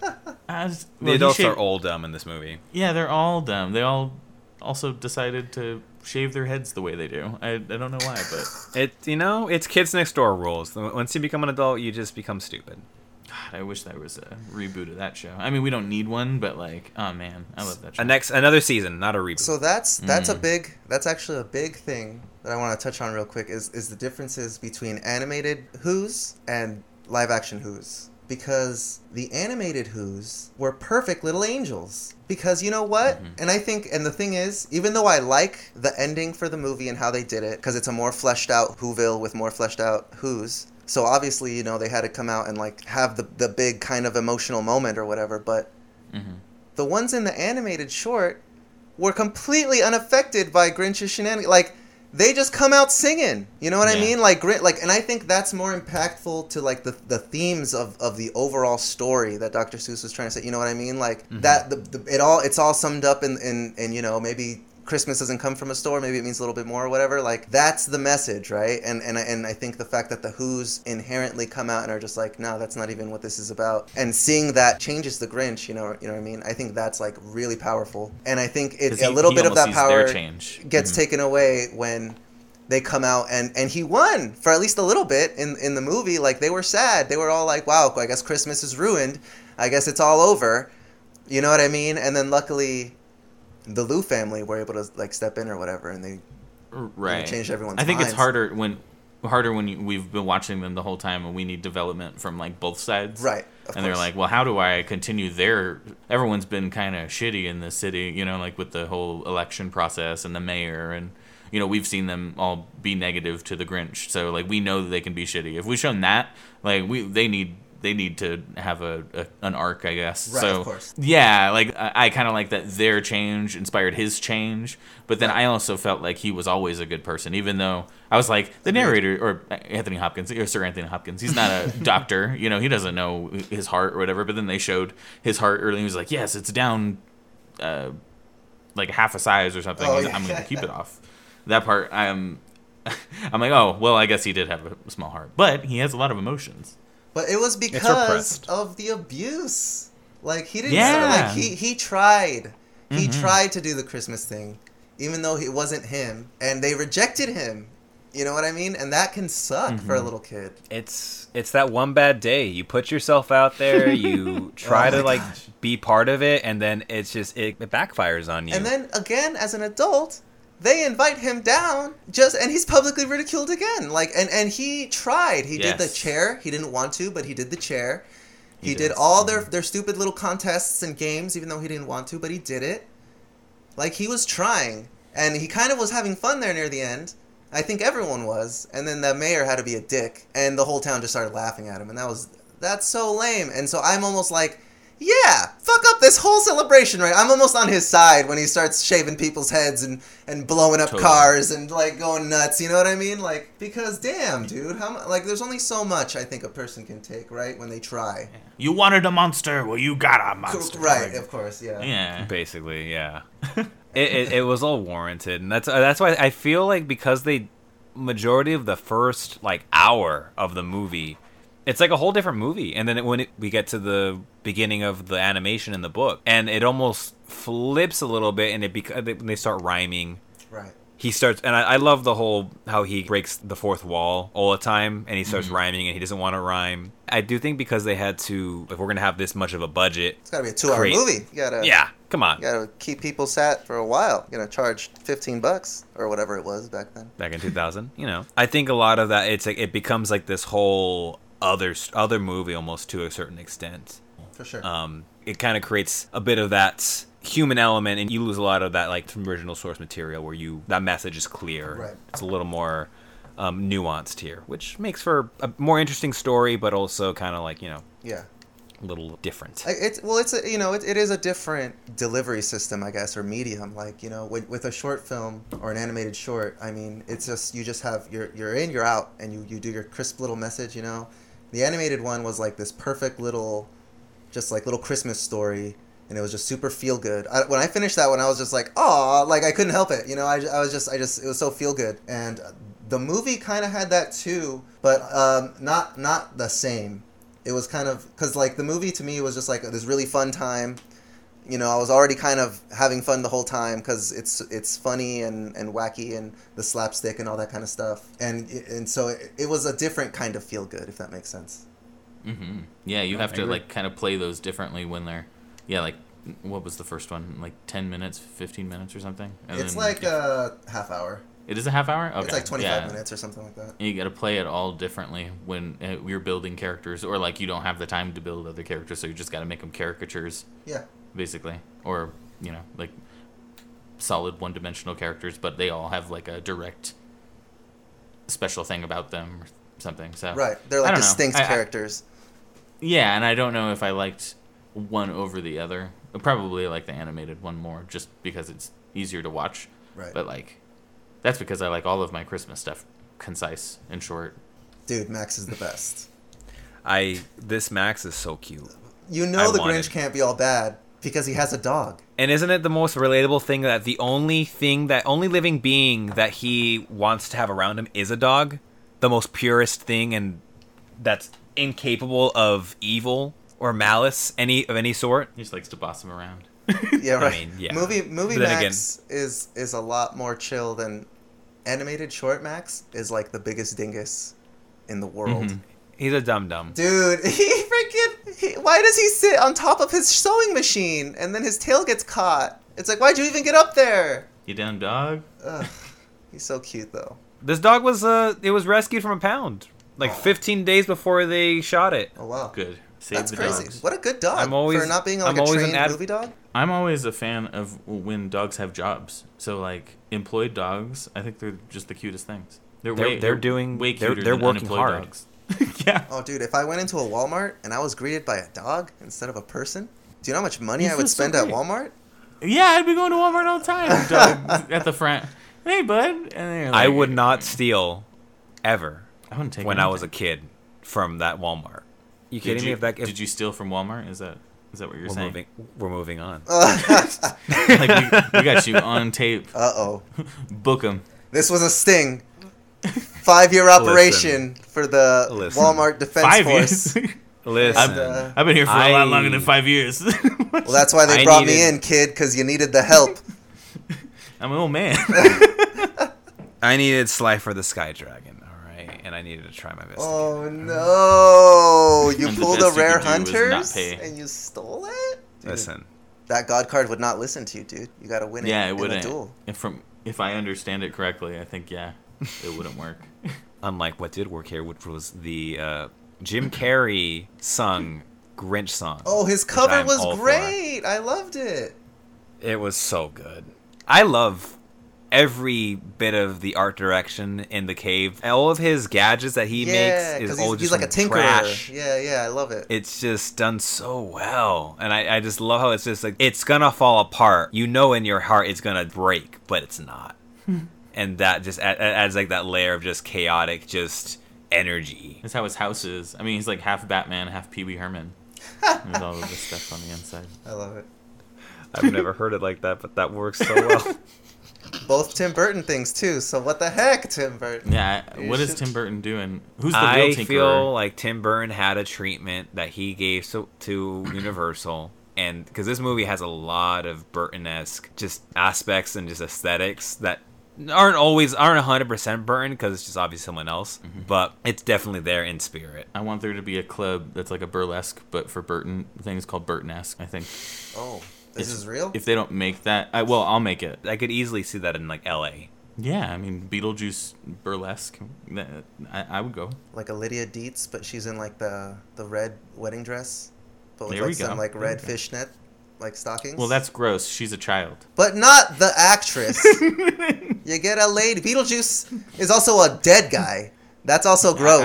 The adults are all dumb in this movie. Yeah, they're all dumb. They all also decided to shave their heads the way they do. I don't know why, but It's kids next door rules. Once you become an adult, you just become stupid. God, I wish there was a reboot of that show. I mean, we don't need one, but like, oh man, I love that show. Another season, not a reboot. So that's actually a big thing that I want to touch on real quick is the differences between animated Who's and live action Who's. Because the animated Who's were perfect little angels. Because you know what? And I think, and the thing is, even though I like the ending for the movie and how they did it, because it's a more fleshed out Whoville with more fleshed out Who's. So obviously, they had to come out and like have the big kind of emotional moment or whatever. But the ones in the animated short were completely unaffected by Grinch's shenanigans. Like, they just come out singing. You know what I mean? Like, and I think that's more impactful to like the themes of the overall story that Dr. Seuss was trying to say. You know what I mean? Like that it's all summed up in maybe Christmas doesn't come from a store, maybe it means a little bit more or whatever. Like, that's the message, right? And I think the fact that the Who's inherently come out and are just like, no, that's not even what this is about. And seeing that changes the Grinch, you know what I mean? I think that's like really powerful. And I think a little bit of that power gets taken away when they come out and he won for at least a little bit in the movie. Like, they were sad. They were all like, wow, I guess Christmas is ruined. I guess it's all over. You know what I mean? And then luckily the Lou family were able to like step in or whatever, and they changed everyone's I think minds. it's harder when we've been watching them the whole time and we need development from like both sides. Right. And they're like, well, how do I continue everyone's been kind of shitty in the city, like with the whole election process and the mayor, and we've seen them all be negative to the Grinch. So like, we know that they can be shitty. If we've shown that, like they need to have an arc, I guess. Right, so, of course. Yeah, like I kind of like that their change inspired his change, but then I also felt like he was always a good person, even though I was like, the narrator, or Anthony Hopkins, or Sir Anthony Hopkins, he's not a doctor, he doesn't know his heart or whatever, but then they showed his heart early, and he was like, yes, it's down like half a size or something, I'm going to keep it off. That part, I'm like, oh, well, I guess he did have a small heart, but he has a lot of emotions. But it was because of the abuse. Like, he didn't he tried. He tried to do the Christmas thing, even though it wasn't him, and they rejected him. You know what I mean? And that can suck for a little kid. It's that one bad day. You put yourself out there, you try to be part of it, and then it backfires on you. And then again, as an adult, they invite him down and he's publicly ridiculed again. Like, and he tried. He did the chair. He didn't want to, but he did the chair. He did all their stupid little contests and games, even though he didn't want to, but he did it. Like, he was trying, and he kind of was having fun there near the end. I think everyone was. And then the mayor had to be a dick, and the whole town just started laughing at him, and that's so lame. And so I'm almost like, yeah, fuck up this whole celebration, right? I'm almost on his side when he starts shaving people's heads and blowing up cars and like going nuts. You know what I mean? Like, because damn, dude, there's only so much I think a person can take, right? When they try. You wanted a monster, well, you got a monster. Right, of course, yeah. Yeah, basically, yeah. it was all warranted, and that's why I feel like, because majority of the first hour of the movie, it's like a whole different movie, and then we get to the beginning of the animation in the book, and it almost flips a little bit, and they start rhyming. Right. He starts, and I love the whole how he breaks the fourth wall all the time, and he starts rhyming, and he doesn't want to rhyme. I do think because they had to, if we're gonna have this much of a budget, it's gotta be a 2-hour movie. You gotta come on. You gotta keep people sat for a while. You're gonna charge $15 or whatever it was back then. Back in 2000, I think a lot of that it becomes like this whole other movie almost to a certain extent. For sure. It kind of creates a bit of that human element, and you lose a lot of that original source material where that message is clear. Right. It's a little more nuanced here, which makes for a more interesting story, but also kind of Yeah. little different. It is a different delivery system, I guess, or medium. Like, with a short film or an animated short, I mean, it's just you just have you're in, you're out, and you do your crisp little message. The animated one was like this perfect little Christmas story, and it was just super feel good. When I finished that one, I was just like, oh, like I couldn't help it. I was it was so feel good, and the movie kind of had that too, but not the same. It was kind of, because like the movie to me was just like this really fun time. I was already kind of having fun the whole time because it's funny and wacky and the slapstick and all that kind of stuff. And so it was a different kind of feel good, if that makes sense. Mm-hmm. Yeah, you have to like kind of play those differently when they're, like, what was the first one? Like 10 minutes, 15 minutes or something? And it's like a half hour. It is a half hour? Okay. It's like 25 minutes or something like that. And you got to play it all differently when you're building characters, or like you don't have the time to build other characters, so you just got to make them caricatures. Yeah. Basically. Or, like solid one-dimensional characters, but they all have like a direct special thing about them or something. So right. They're like distinct characters. Yeah, and I don't know if I liked one over the other. I probably like the animated one more just because it's easier to watch. Right. But like that's because I like all of my Christmas stuff concise and short. Dude, Max is the best. This Max is so cute. Grinch can't be all bad because he has a dog. And isn't it the most relatable thing that the only living being that he wants to have around him is a dog? The most purest thing, and that's incapable of evil or malice of any sort. He just likes to boss him around. Yeah, right. I mean, yeah. Movie Max is a lot more chill than animated short Max is like the biggest dingus in the world. Mm-hmm. He's a dum-dum. Dude, why does he sit on top of his sewing machine and then his tail gets caught? It's like, why'd you even get up there? You dumb dog. Ugh, he's so cute though. This dog was rescued from a pound like 15 days before they shot it. Oh wow. Good. That's crazy. Dogs. What a good dog for not being like a trained movie dog. I'm always a fan of when dogs have jobs. So like employed dogs, I think they're just the cutest things. They're way cuter they're than working unemployed hard. Dogs. Yeah. Oh dude, if I went into a Walmart and I was greeted by a dog instead of a person, do you know how much money I would spend at Walmart? Yeah, I'd be going to Walmart all the time. Dog at the front. Hey bud. And like, I would not steal ever. I wouldn't take when I was a kid from that Walmart. You kidding me? Did you steal from Walmart? Is that what you're saying? We're moving on. Like we got you on tape. Uh-oh. Book them. This was a sting. 5-year operation for the Walmart Defense Force. Listen. I've been here for a lot longer than 5 years. Well, that's why they brought me in, kid, because you needed the help. I'm an old man. I needed Sly for the Sky Dragon, all right? And I needed to try my best. Oh, no. You pulled a Rare Hunters and you stole it? Dude, listen. That God card would not listen to you, dude. You got to win it in a duel. If I understand it correctly, I think, it wouldn't work. Unlike what did work here, which was the Jim Carrey sung Grinch song. Oh, his cover was great. I loved it. It was so good. I love every bit of the art direction in the cave. All of his gadgets that he makes is all just he's like a tinkerer. Trash. Yeah, I love it. It's just done so well. And I just love how it's just like, it's gonna fall apart. You know in your heart it's gonna break, but it's not. And that just adds like that layer of just chaotic, just energy. That's how his house is. I mean, he's like half Batman, half Pee Wee Herman. There's all of this stuff on the inside. I love it. I've never heard it like that, but that works so well. Both Tim Burton things too. So what the heck, Tim Burton? Yeah, what is Tim Burton doing? Who's the real tinkerer? I feel like Tim Burton had a treatment that he gave to Universal. And because this movie has a lot of Burton-esque just aspects and just aesthetics that aren't 100% Burton because it's just obviously someone else, but it's definitely there in spirit. I want there to be a club that's like a burlesque, but for Burton. The thing is called Burton-esque, I think. Oh, this is real? If they don't make that, I'll make it. I could easily see that in like LA. Yeah, I mean Beetlejuice burlesque. I would go. Like a Lydia Dietz, but she's in like the red wedding dress, but with there like some like red fishnet like stockings. Well, that's gross. She's a child. But not the actress. You get a lady. Beetlejuice is also a dead guy. That's also gross.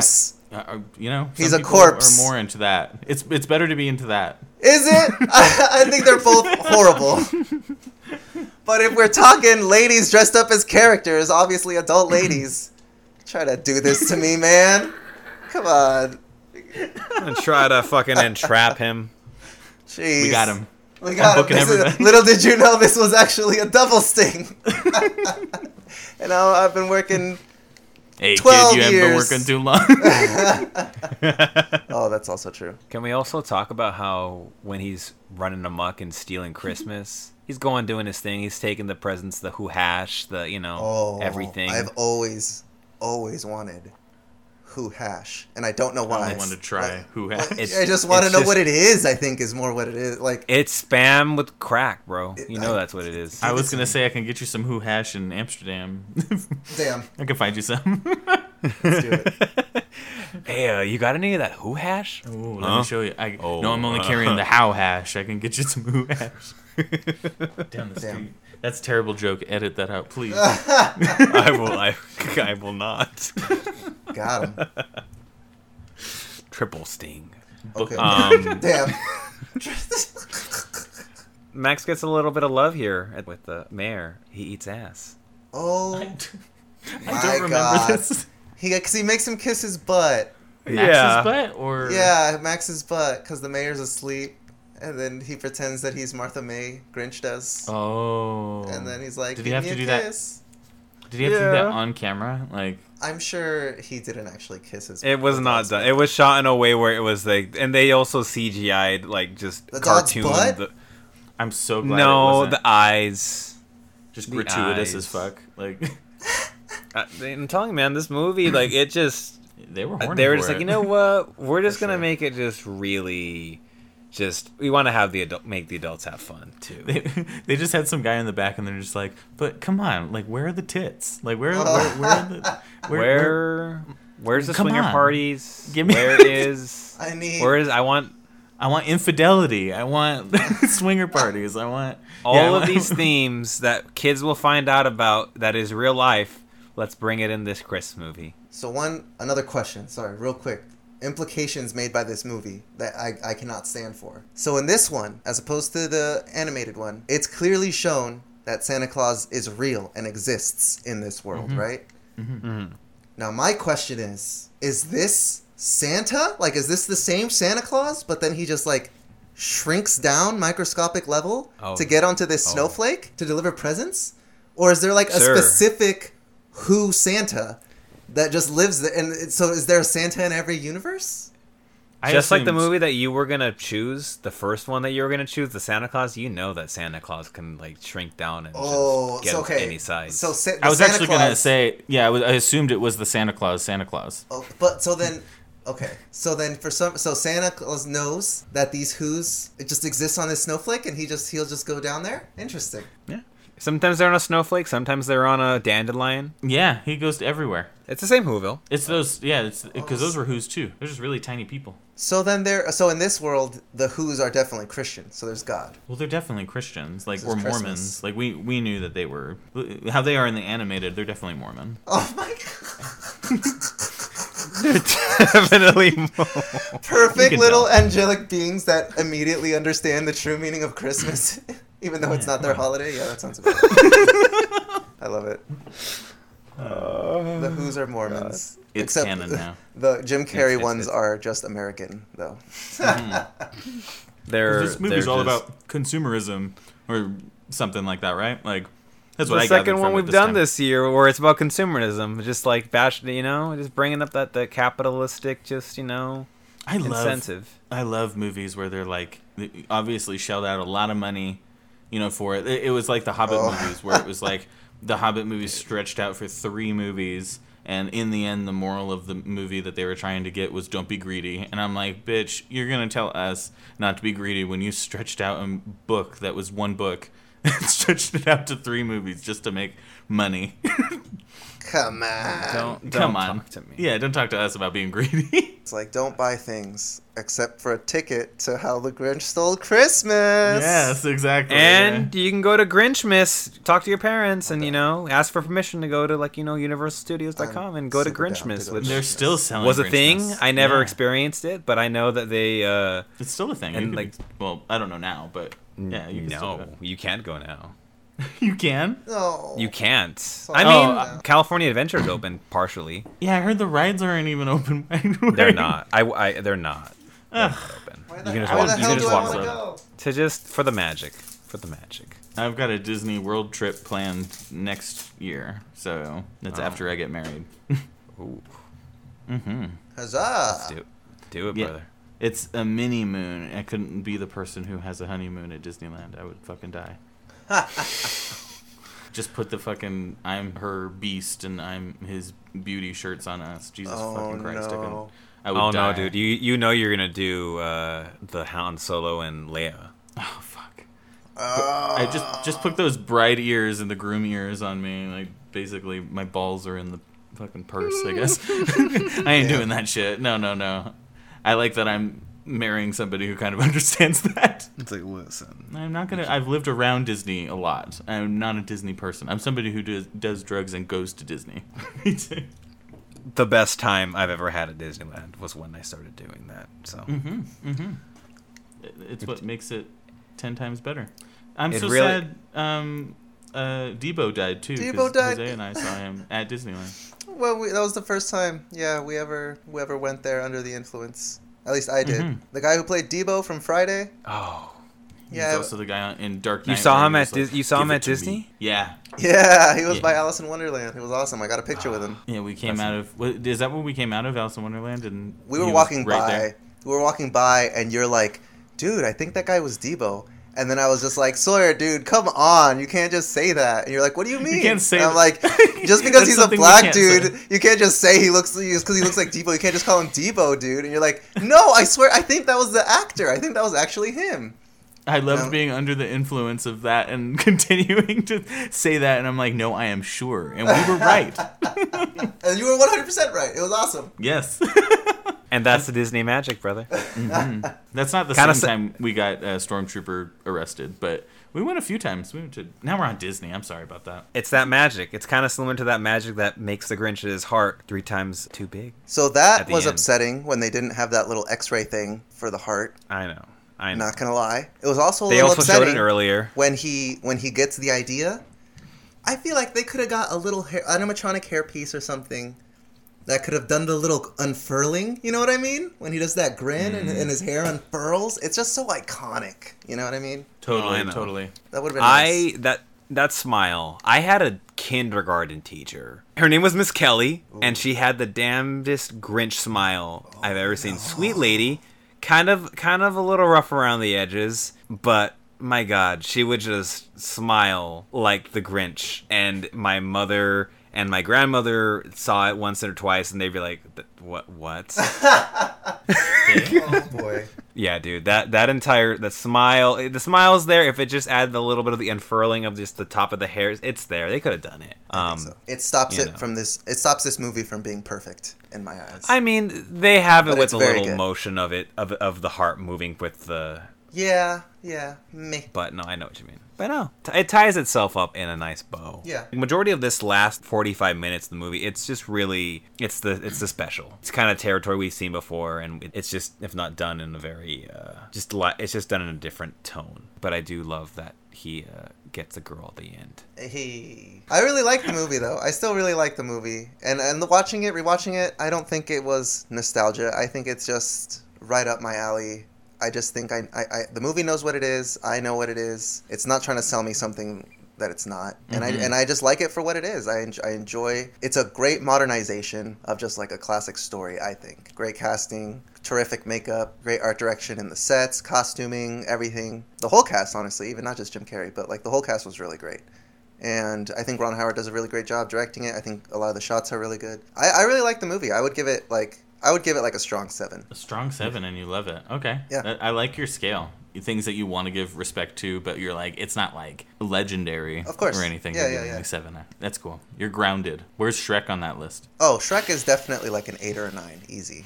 You know, He's some a people corpse. Are more into that. It's better to be into that. Is it? I think they're both horrible. But if we're talking ladies dressed up as characters, obviously adult ladies, try to do this to me, man. Come on. And try to fucking entrap him. Jeez. We got him. We got him. booking everybody. Little did you know this was actually a double sting. And now I've been working. Hey, 12 kid, you years. haven't been working too long. Oh, that's also true. Can we also talk about how when he's running amok and stealing Christmas, he's going doing his thing. He's taking the presents, the who hash, the everything. I've always wanted who hash, and I don't know why. I want to try who has. I just want to know what it is. I think is more what it is. Like It's spam with crack, bro. You know that's what it is. I was gonna say I can get you some who hash in Amsterdam. damn. I can find you some. Let's do it. Hey, you got any of that who hash? Ooh, let me show you. Oh. No, I'm only carrying the how hash. I can get you some who hash. Down the Damn. street. That's a terrible joke. Edit that out, please. I will not. Got him. Triple sting. Okay. Um, Damn. Max gets a little bit of love here with the mayor. He eats ass. Oh I my don't remember God. this. Because he makes him kiss his butt. Max's butt or Yeah, Max's butt, because the mayor's asleep, and then he pretends that he's Martha May. Grinch does. Oh. And then he's like, Did he "Give have me to a do kiss." Did he have to do that Yeah. on camera? Like, I'm sure he didn't actually kiss his. It was the not dog's done. butt. It was shot in a way where it was like, and they also CGI'd like just The dog's cartoon. butt? I'm so glad it No, wasn't the eyes. just the gratuitous eyes. as fuck. Like, I'm telling you, man, this movie, like, it just. they were horny They were for just it. like, you know what? We're just For gonna sure. make it just really, we want to have make the adults have fun too. They just had some guy in the back, and they're just like, "But come on, like, where are the tits? Like, where are the Where's the Come swinger on. parties? Give me- Where is? I need. Where is? I want I want infidelity. I want swinger parties. I want all of these themes that kids will find out about. That is real life. Let's bring it in this Chris movie. So another question. Sorry, real quick. Implications made by this movie that I cannot stand for. So in this one, as opposed to the animated one, it's clearly shown that Santa Claus is real and exists in this world, right? Mm-hmm. Now my question is this Santa? Like, is this the same Santa Claus, but then he just like shrinks down microscopic level to get onto this snowflake to deliver presents? Or is there like a Sure. specific who Santa that just lives there? And so is there a Santa in every universe? Just like the movie that you were gonna choose, the first one that you were gonna choose, the Santa Claus. You know that Santa Claus can like shrink down and just get so okay. any size. So I was Santa actually Claus, gonna say, yeah, I assumed it was the Santa Claus. Oh, but so then, okay. So then so Santa Claus knows that these who's it just exists on this snowflake, and he'll just go down there. Interesting. Yeah. Sometimes they're on a snowflake. Sometimes they're on a dandelion. Yeah, he goes to everywhere. It's the same Whoville. It's those, yeah, it's because those were who's too. They're just really tiny people. So then so in this world, the who's are definitely Christian. So there's God. Well, they're definitely Christians, like, This or is Mormons. Christmas. Like we knew that they were how they are in the animated. They're definitely Mormon. Oh my God! Definitely more. Perfect can little tell. angelic beings that immediately understand the true meaning of Christmas, even though it's not their holiday. Yeah, that sounds about right. I love it. The Who's are Mormons. It's canon now. The Jim Carrey It's- ones are just American, though. They're This movie's they're all just- about consumerism or something like that, right? Like that's the what I gathered second one from it we've done time. this year, where it's about consumerism, just like bash, just bringing up the capitalistic, I incentive. love movies where they're like they obviously shelled out a lot of money, for it. It was like the Hobbit movies where it was like the Hobbit movies stretched out for 3 movies, and in the end, the moral of the movie that they were trying to get was don't be greedy. And I'm like, bitch, you're gonna tell us not to be greedy when you stretched out a book that was 1 book and stretched it out to 3 movies just to make money. Come on. Don't Come on. talk to me. Yeah, don't talk to us about being greedy. It's like, don't buy things except for a ticket to How the Grinch Stole Christmas. Yes, exactly. And you can go to Grinchmas, talk to your parents, and ask for permission to go to UniversalStudios.com and go to super down Grinchmas, to go which to they're still selling. was a thing. Grinchmas. I never Yeah. experienced it, but I know that they. It's still a thing. And, You could- well, I don't know now, but yeah, you can still do no, you can't go now. it. You can. No. You can't. I Oh, mean, California Adventure's open partially. Yeah, I heard the rides aren't even open. They're not. They're not. They're not open. Why You the, can just why walk. the You hell can do just I walk want to through. go? To just for the magic. For the magic. I've got a Disney World trip planned next year, so that's after I get married. Ooh, Huzzah. do it. Do it, Yeah. brother. It's a mini moon. I couldn't be the person who has a honeymoon at Disneyland. I would fucking die. Just put the fucking I'm her beast and I'm his beauty shirts on us. Jesus fucking Christ. no. I would Oh die. no, dude! You know you're gonna do the Han Solo and Leia. Oh fuck. I just put those bride ears and the groom ears on me. Like basically my balls are in the fucking purse, I guess. I ain't doing that shit. No. I like that I'm marrying somebody who kind of understands that. It's like, listen. I'm not gonna. I've lived around Disney a lot. I'm not a Disney person. I'm somebody who does drugs and goes to Disney. The best time I've ever had at Disneyland was when I started doing that. So It's what makes it 10 times better. I'm It so really- sad. Debo died too. 'cause Debo died. Jose and I saw him at Disneyland. Well, that was the first time, we ever went there under the influence. At least I did. Mhm. The guy who played Debo from Friday. oh, Yeah, He's also the guy in Dark Knight. You saw where him he at was like, you saw him "Give it at to me." Disney? Yeah. he was Yeah. by Alice in Wonderland. It was awesome. I got a picture with him. Yeah, we came out of. Is that when we came out of Alice in Wonderland? And We were he was walking right by. there? We were walking by, and you're like, dude, I think that guy was Debo. And then I was just like, Sawyer, dude, come on. You can't just say that. And you're like, what do you mean? can't say and I'm that. like, just because That's he's a something we black can't dude, say. you can't just say because he looks like Debo. You can't just call him Debo, dude. And you're like, no, I swear, I think that was the actor. I think that was actually him. I loved No. being under the influence of that and continuing to say that, and I'm like, no, I am sure, and we were right. And you were 100% right. It was awesome. Yes, and that's the Disney magic, brother. that's not the Kinda same time we got a stormtrooper arrested, but we went a few times. We went to. Now we're on Disney. I'm sorry about that. It's that magic. It's kind of similar to that magic that makes the Grinch's heart 3 times too big. So At that the was end. upsetting when they didn't have that little X-ray thing for the heart. I know. Not gonna lie, it was also a They little also upsetting showed it earlier. when he gets the idea. I feel like they could have got a little animatronic hairpiece or something that could have done the little unfurling. You know what I mean? When he does that grin and his hair unfurls, it's just so iconic. You know what I mean? Totally, I know. totally. That would have been nice. That smile. I had a kindergarten teacher. Her name was Miss Kelly, and she had the damnedest Grinch smile I've ever seen. Sweet lady, kind of a little rough around the edges, but my God, she would just smile like the Grinch. And my mother and my grandmother saw it once or twice, and they'd be like, "What?" Oh boy. Yeah, dude, that smile, the smile's there. If it just added a little bit of the unfurling of just the top of the hairs, it's there. They could have done it. So it stops you it know. from this. It stops this movie from being perfect in my eyes. I mean, they have it But with it's the very little good. motion of it of the heart moving with the. yeah, me. But no, I know what you mean. But no, it ties itself up in a nice bow. Yeah. The majority of this last 45 minutes of the movie, it's just really it's the special. It's kind of territory we've seen before, and it's just, if not done in a very it's just done in a different tone. But I do love that he gets a girl at the end. I really like the movie though. I still really like the movie, and rewatching it, I don't think it was nostalgia. I think it's just right up my alley. I just think the movie knows what it is. I know what it is. It's not trying to sell me something that it's not, and I just like it for what it is. I enjoy. It's a great modernization of just like a classic story. I think great casting, terrific makeup, great art direction in the sets, costuming, everything. The whole cast, honestly, even not just Jim Carrey, but like the whole cast was really great. And I think Ron Howard does a really great job directing it. I think a lot of the shots are really good. I really like the movie. I would give it like a strong 7. A strong 7, and you love it. Okay. Yeah. I like your scale. things that you want to give respect to, but you're like, it's not like legendary Of course. or anything. Yeah, You're yeah, giving yeah. me 7. That's cool. You're grounded. Where's Shrek on that list? Oh, Shrek is definitely like an 8 or a 9, easy.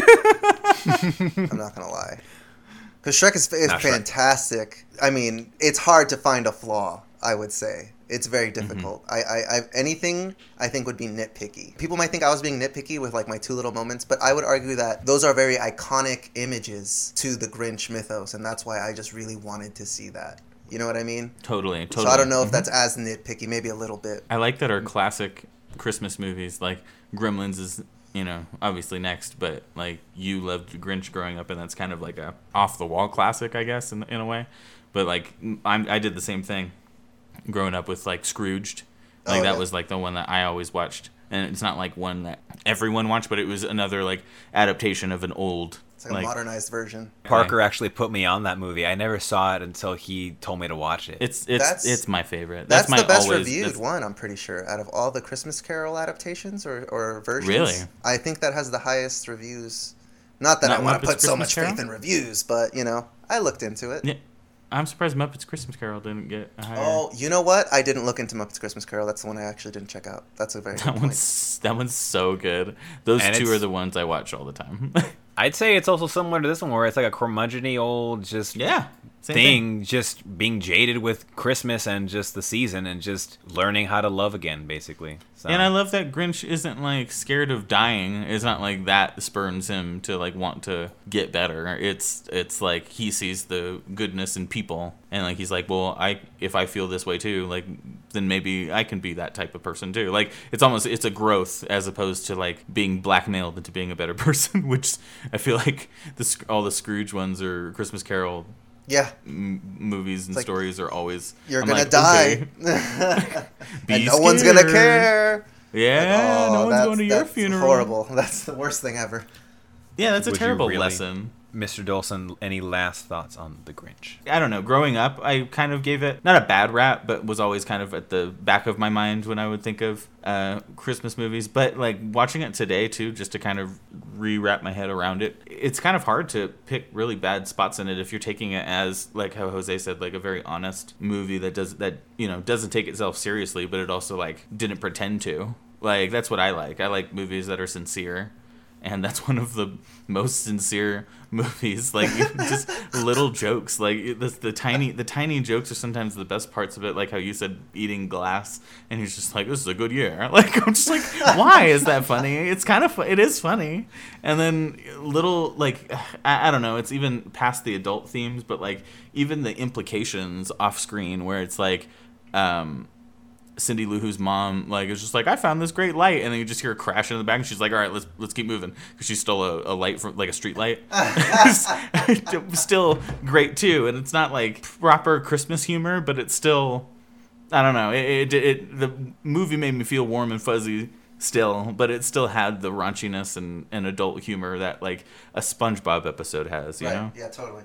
I'm not gonna lie, because Shrek is Not Shrek. fantastic. I mean, it's hard to find a flaw. I would say it's very difficult. I anything I think would be nitpicky. People might think I was being nitpicky with like my 2 little moments, but I would argue that those are very iconic images to the Grinch mythos, and that's why I just really wanted to see that. You know what I mean? Totally. So I don't know if that's as nitpicky, maybe a little bit. I like that our classic Christmas movies, like Gremlins is, obviously next, but like you loved Grinch growing up, and that's kind of like a off-the-wall classic, I guess, in a way. But like I did the same thing growing up with like Scrooged. Like that was like the one that I always watched. And it's not like one that everyone watched, but it was another like adaptation of an old. It's like a modernized version. Parker actually put me on that movie. I never saw it until he told me to watch it. It's my favorite. That's my the best always, reviewed one, I'm pretty sure, out of all the Christmas Carol adaptations or versions. Really? I think that has the highest reviews. Not that Not I want Muppets to put so Christmas much Carol? faith in reviews, but I looked into it. Yeah, I'm surprised Muppets Christmas Carol didn't get a higher. Oh, you know what? I didn't look into Muppets Christmas Carol. That's the one I actually didn't check out. That's a very good point. That one's so good. Those And two it's- are the ones I watch all the time. I'd say it's also similar to this one, where it's like a curmudgeon-y old just yeah, same thing, just being jaded with Christmas and just the season and just learning how to love again, basically. So. And I love that Grinch isn't like scared of dying. It's not like that spurns him to like want to get better. It's like he sees the goodness in people, and like he's like, well, if I feel this way too, like then maybe I can be that type of person too. Like it's a growth as opposed to like being blackmailed into being a better person, which I feel like all the Scrooge ones or Christmas Carol Yeah. movies and like, stories are always You're I'm gonna like, die. okay, be And no one's gonna scared. care. Yeah, no one's going to your that's funeral. horrible. That's the worst thing ever. Yeah, that's a Would you terrible really- lesson. Mr. Dolson, any last thoughts on The Grinch? I don't know. Growing up, I kind of gave it not a bad rap, but was always kind of at the back of my mind when I would think of Christmas movies. But like watching it today too, just to kind of re-wrap my head around it, it's kind of hard to pick really bad spots in it if you're taking it as like how Jose said, like a very honest movie that doesn't take itself seriously, but it also like didn't pretend to. Like that's what I like. I like movies that are sincere. And that's one of the most sincere movies. Like just little jokes. Like the tiny jokes are sometimes the best parts of it. Like how you said eating glass, and he's just like, "This is a good year." Like I'm just like, why is that funny? It's kind of it is funny. And then little like I don't know. It's even past the adult themes, but like even the implications off screen where it's like. Cindy Lou Who's mom like is just like, I found this great light, and then you just hear a crash in the back, and she's like, all right, let's keep moving, because she stole a light from like a street light. It was still great too, and it's not like proper Christmas humor, but it's still, I don't know, the movie made me feel warm and fuzzy still, but it still had the raunchiness and adult humor that like a SpongeBob episode has, you know? Yeah, totally.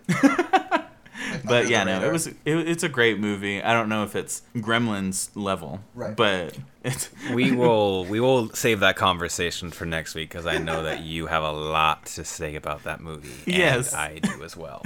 But yeah, no, it's a great movie. I don't know if it's Gremlins level, Right. but it's We will save that conversation for next week, because I know that you have a lot to say about that movie. And Yes. I do as well.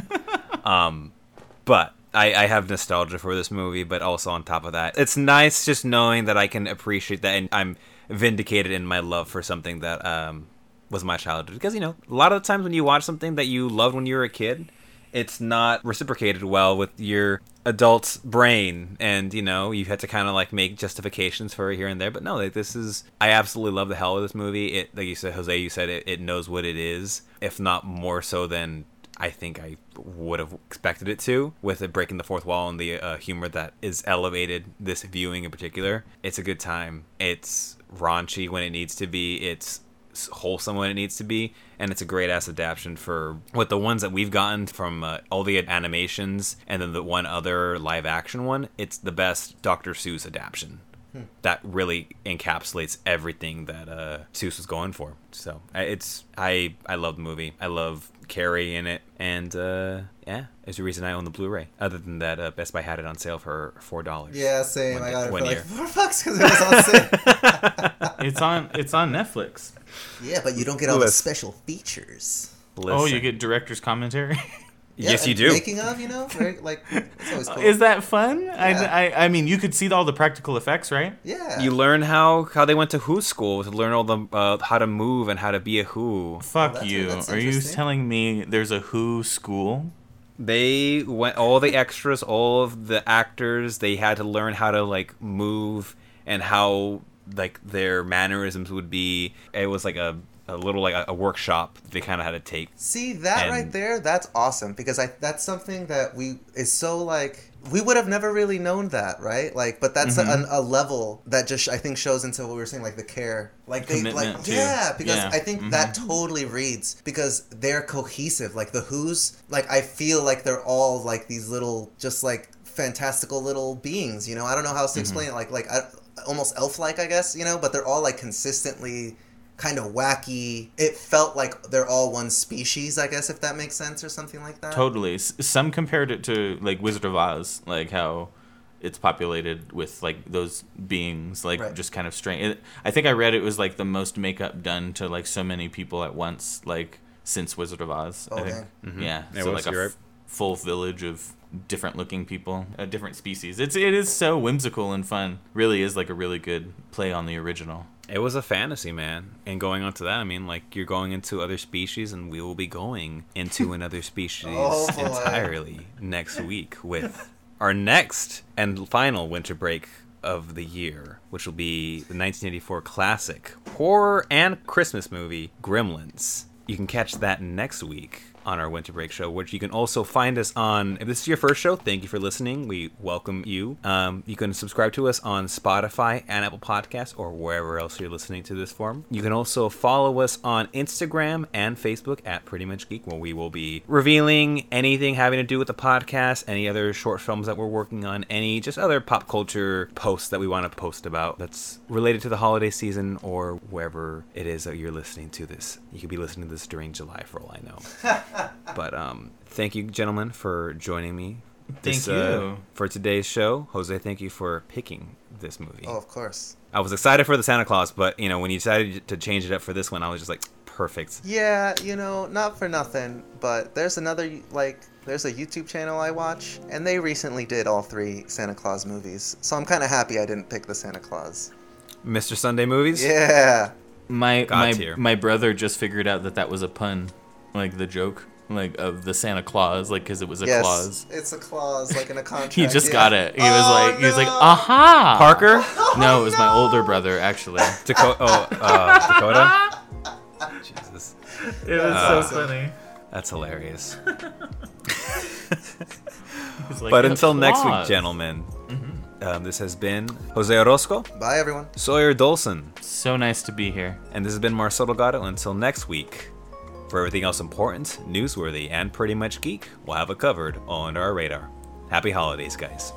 But I have nostalgia for this movie, but also on top of that, it's nice just knowing that I can appreciate that, and I'm vindicated in my love for something that was my childhood. Because, a lot of the times when you watch something that you loved when you were a kid, it's not reciprocated well with your adult's brain, and you had to kind of like make justifications for it here and there. But no, like I absolutely love the hell of this movie. It, like you said, Jose, it knows what it is, if not more so than I think I would have expected it to, with it breaking the fourth wall and the humor that is elevated this viewing in particular. It's a good time. It's raunchy when it needs to be. It's wholesome when it needs to be, and it's a great ass adaptation for what the ones that we've gotten from all the animations, and then the one other live action one. It's the best Dr. Seuss adaptation that really encapsulates everything that Seuss was going for. So I love the movie. I love Carrie in it, and yeah, it's the reason I own the Blu-ray. Other than that, Best Buy had it on sale for $4. Yeah, same. I got it for one like year. $4 because it was on sale. it's on Netflix. Yeah, but you don't get all the Bliss. special features. Oh, you get director's commentary. Yes, and you do. Making of, you know, very, like it's always cool. Is that fun? Yeah. I mean, you could see all the practical effects, right? Yeah. You learn how they went to Who school to learn all the how to move and how to be a Who. Fuck that's- you. that's Are you interesting. telling me there's a Who school? They went all the extras, all of the actors. They had to learn how to like move and how like their mannerisms would be. It was like a little like a workshop they kind of had to take. See that And- right there? That's awesome because that's something that is so like we would have never really known that, right? Like, but that's a level that just I think shows into what we were saying, like the care, like they Commitment like to- yeah, because yeah. I think that totally reads because they're cohesive. Like the Who's, like I feel like they're all like these little, just like fantastical little beings. You know, I don't know how else to explain it. Like almost elf-like, I guess. You know, but they're all like consistently kind of wacky. It felt like they're all one species, I guess, if that makes sense, or something like that. Totally. Some compared it to like Wizard of Oz, like how it's populated with like those beings, like Right. just kind of strange. I think I read it was like the most makeup done to like so many people at once, like since Wizard of Oz. Oh, I think. Yeah. It So was, like you're a right. full village of different looking people, different species. It is so whimsical and fun. Really is like a really good play on the original. It was a fantasy, man. And going on to that, I mean, like, you're going into other species, and we will be going into another species Oh, boy. entirely next week with our next and final winter break of the year, which will be the 1984 classic horror and Christmas movie, Gremlins. You can catch that next week on our winter break show, which you can also find us on. If this is your first show, thank you for listening. We welcome you. You can subscribe to us on Spotify and Apple Podcasts or wherever else you're listening to this from. You can also follow us on Instagram and Facebook at Pretty Much Geek, where we will be revealing anything having to do with the podcast, any other short films that we're working on, any just other pop culture posts that we want to post about that's related to the holiday season or wherever it is that you're listening to this. You could be listening to this during July for all I know. But thank you, gentlemen, for joining me. Thank you. For today's show. Jose, thank you for picking this movie. Oh, of course. I was excited for the Santa Claus, but you know, when you decided to change it up for this one, I was just like, perfect. Yeah, you know, not for nothing, but there's another, like, there's a YouTube channel I watch, and they recently did all 3 Santa Claus movies. So I'm kind of happy I didn't pick the Santa Claus. Mr. Sunday Movies? Yeah. God tier. My brother just figured out that was a pun, like the joke, like of the Santa Claus, like because it was a Yes, clause. it's a clause, like in a contract. He just yeah. got it. He Oh, was like, no. aha, Parker? No, it was my older brother actually. Dakota? Jesus. It was so funny. That's hilarious. But Until next week, gentlemen, this has been Jose Orozco, Bye, everyone. Sawyer Dolson, So nice to be here. and this has been Marcelo Delgado. Until next week, for everything else important, newsworthy, and pretty much geek, we'll have it covered all under our radar. Happy holidays, guys.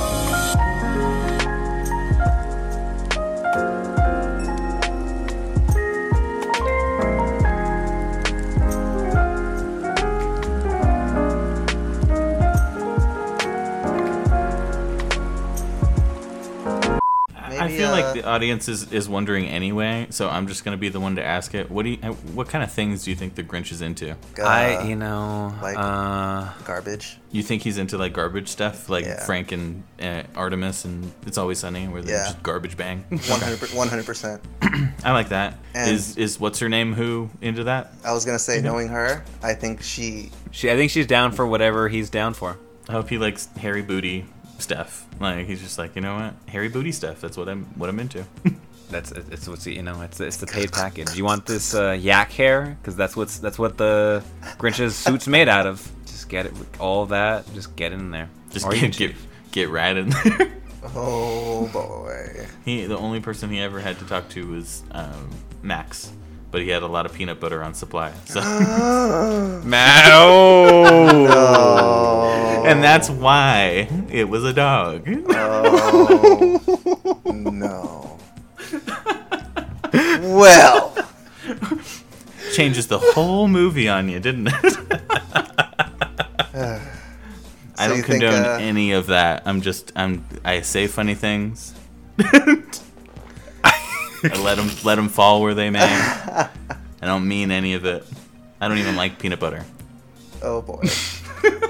I feel like the audience is wondering anyway, so I'm just gonna be the one to ask it. What kind of things do you think the Grinch is into? like- like, Garbage. You think he's into like garbage stuff, like Yeah. Frank and Artemis and It's Always Sunny, where they Yeah. just garbage bang? 100%. I like that. And- Is what's her name who into that? I was going to say, knowing her, I think I think she's down for whatever he's down for. I hope he likes hairy booty stuff. Like he's just like, you know what, hairy booty stuff. That's what I'm into. It's what's it's the paid package. You want this yak hair? Because that's what the Grinch's suit's made out of. Just get it, all that. Just get it in there. Just Or you get right in there. oh, boy. The only person he ever had to talk to was Max, but he had a lot of peanut butter on supply. So. And that's why it was a dog. Oh, no. Well. Changes the whole movie on you, didn't it? I don't you think, condone any of that. I say funny things. I let them fall where they may. I don't mean any of it. I don't even like peanut butter. Oh, boy.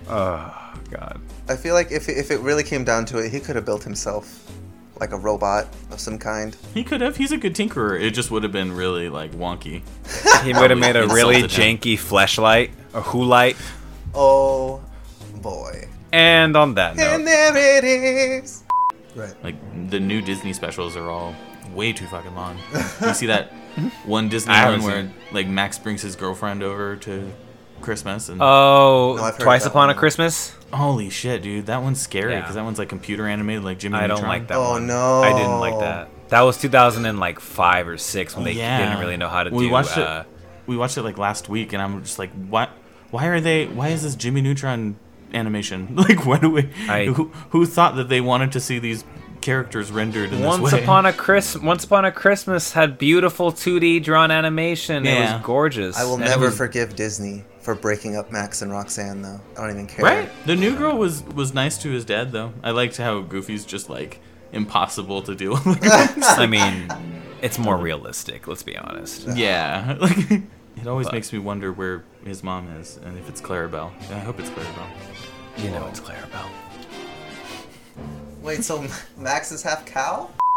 Oh God. I feel like if it really came down to it, he could have built himself like a robot of some kind. He could have. He's a good tinkerer. It just would have been really like wonky. He would have made a really Insulted him. janky fleshlight or Who-light. Oh boy. And on that And note, there it is. Right. Like the new Disney specials are all way too fucking long. You see that one Disney I haven't one where seen like Max brings his girlfriend over to Christmas and oh, No, I've heard Twice that Upon one. a Christmas. holy shit, dude, that one's scary Yeah. because that one's like computer animated, like Jimmy I don't Neutron. like that Oh one. no. I didn't like that. That was 2005 or 6 when they didn't really know how to we do. Watched it. We watched it like last week, and I'm just like, what? Why is this Jimmy Neutron animation? Like, why do we? Who thought that they wanted to see these characters rendered in Once this way? Upon a Christmas had beautiful 2D drawn animation. It Yeah. was gorgeous. I will And it never was- forgive Disney for breking up Max and Roxanne, though. I don't even care. Right? The new girl was nice to his dad, though. I liked how Goofy's just like impossible to deal with. I mean, it's more realistic. Let's be honest. Yeah, like it always But- makes me wonder where his mom is and if it's Clarabelle. I hope it's Clarabelle. You know, it's Clarabelle. Wait, so Max is half cow?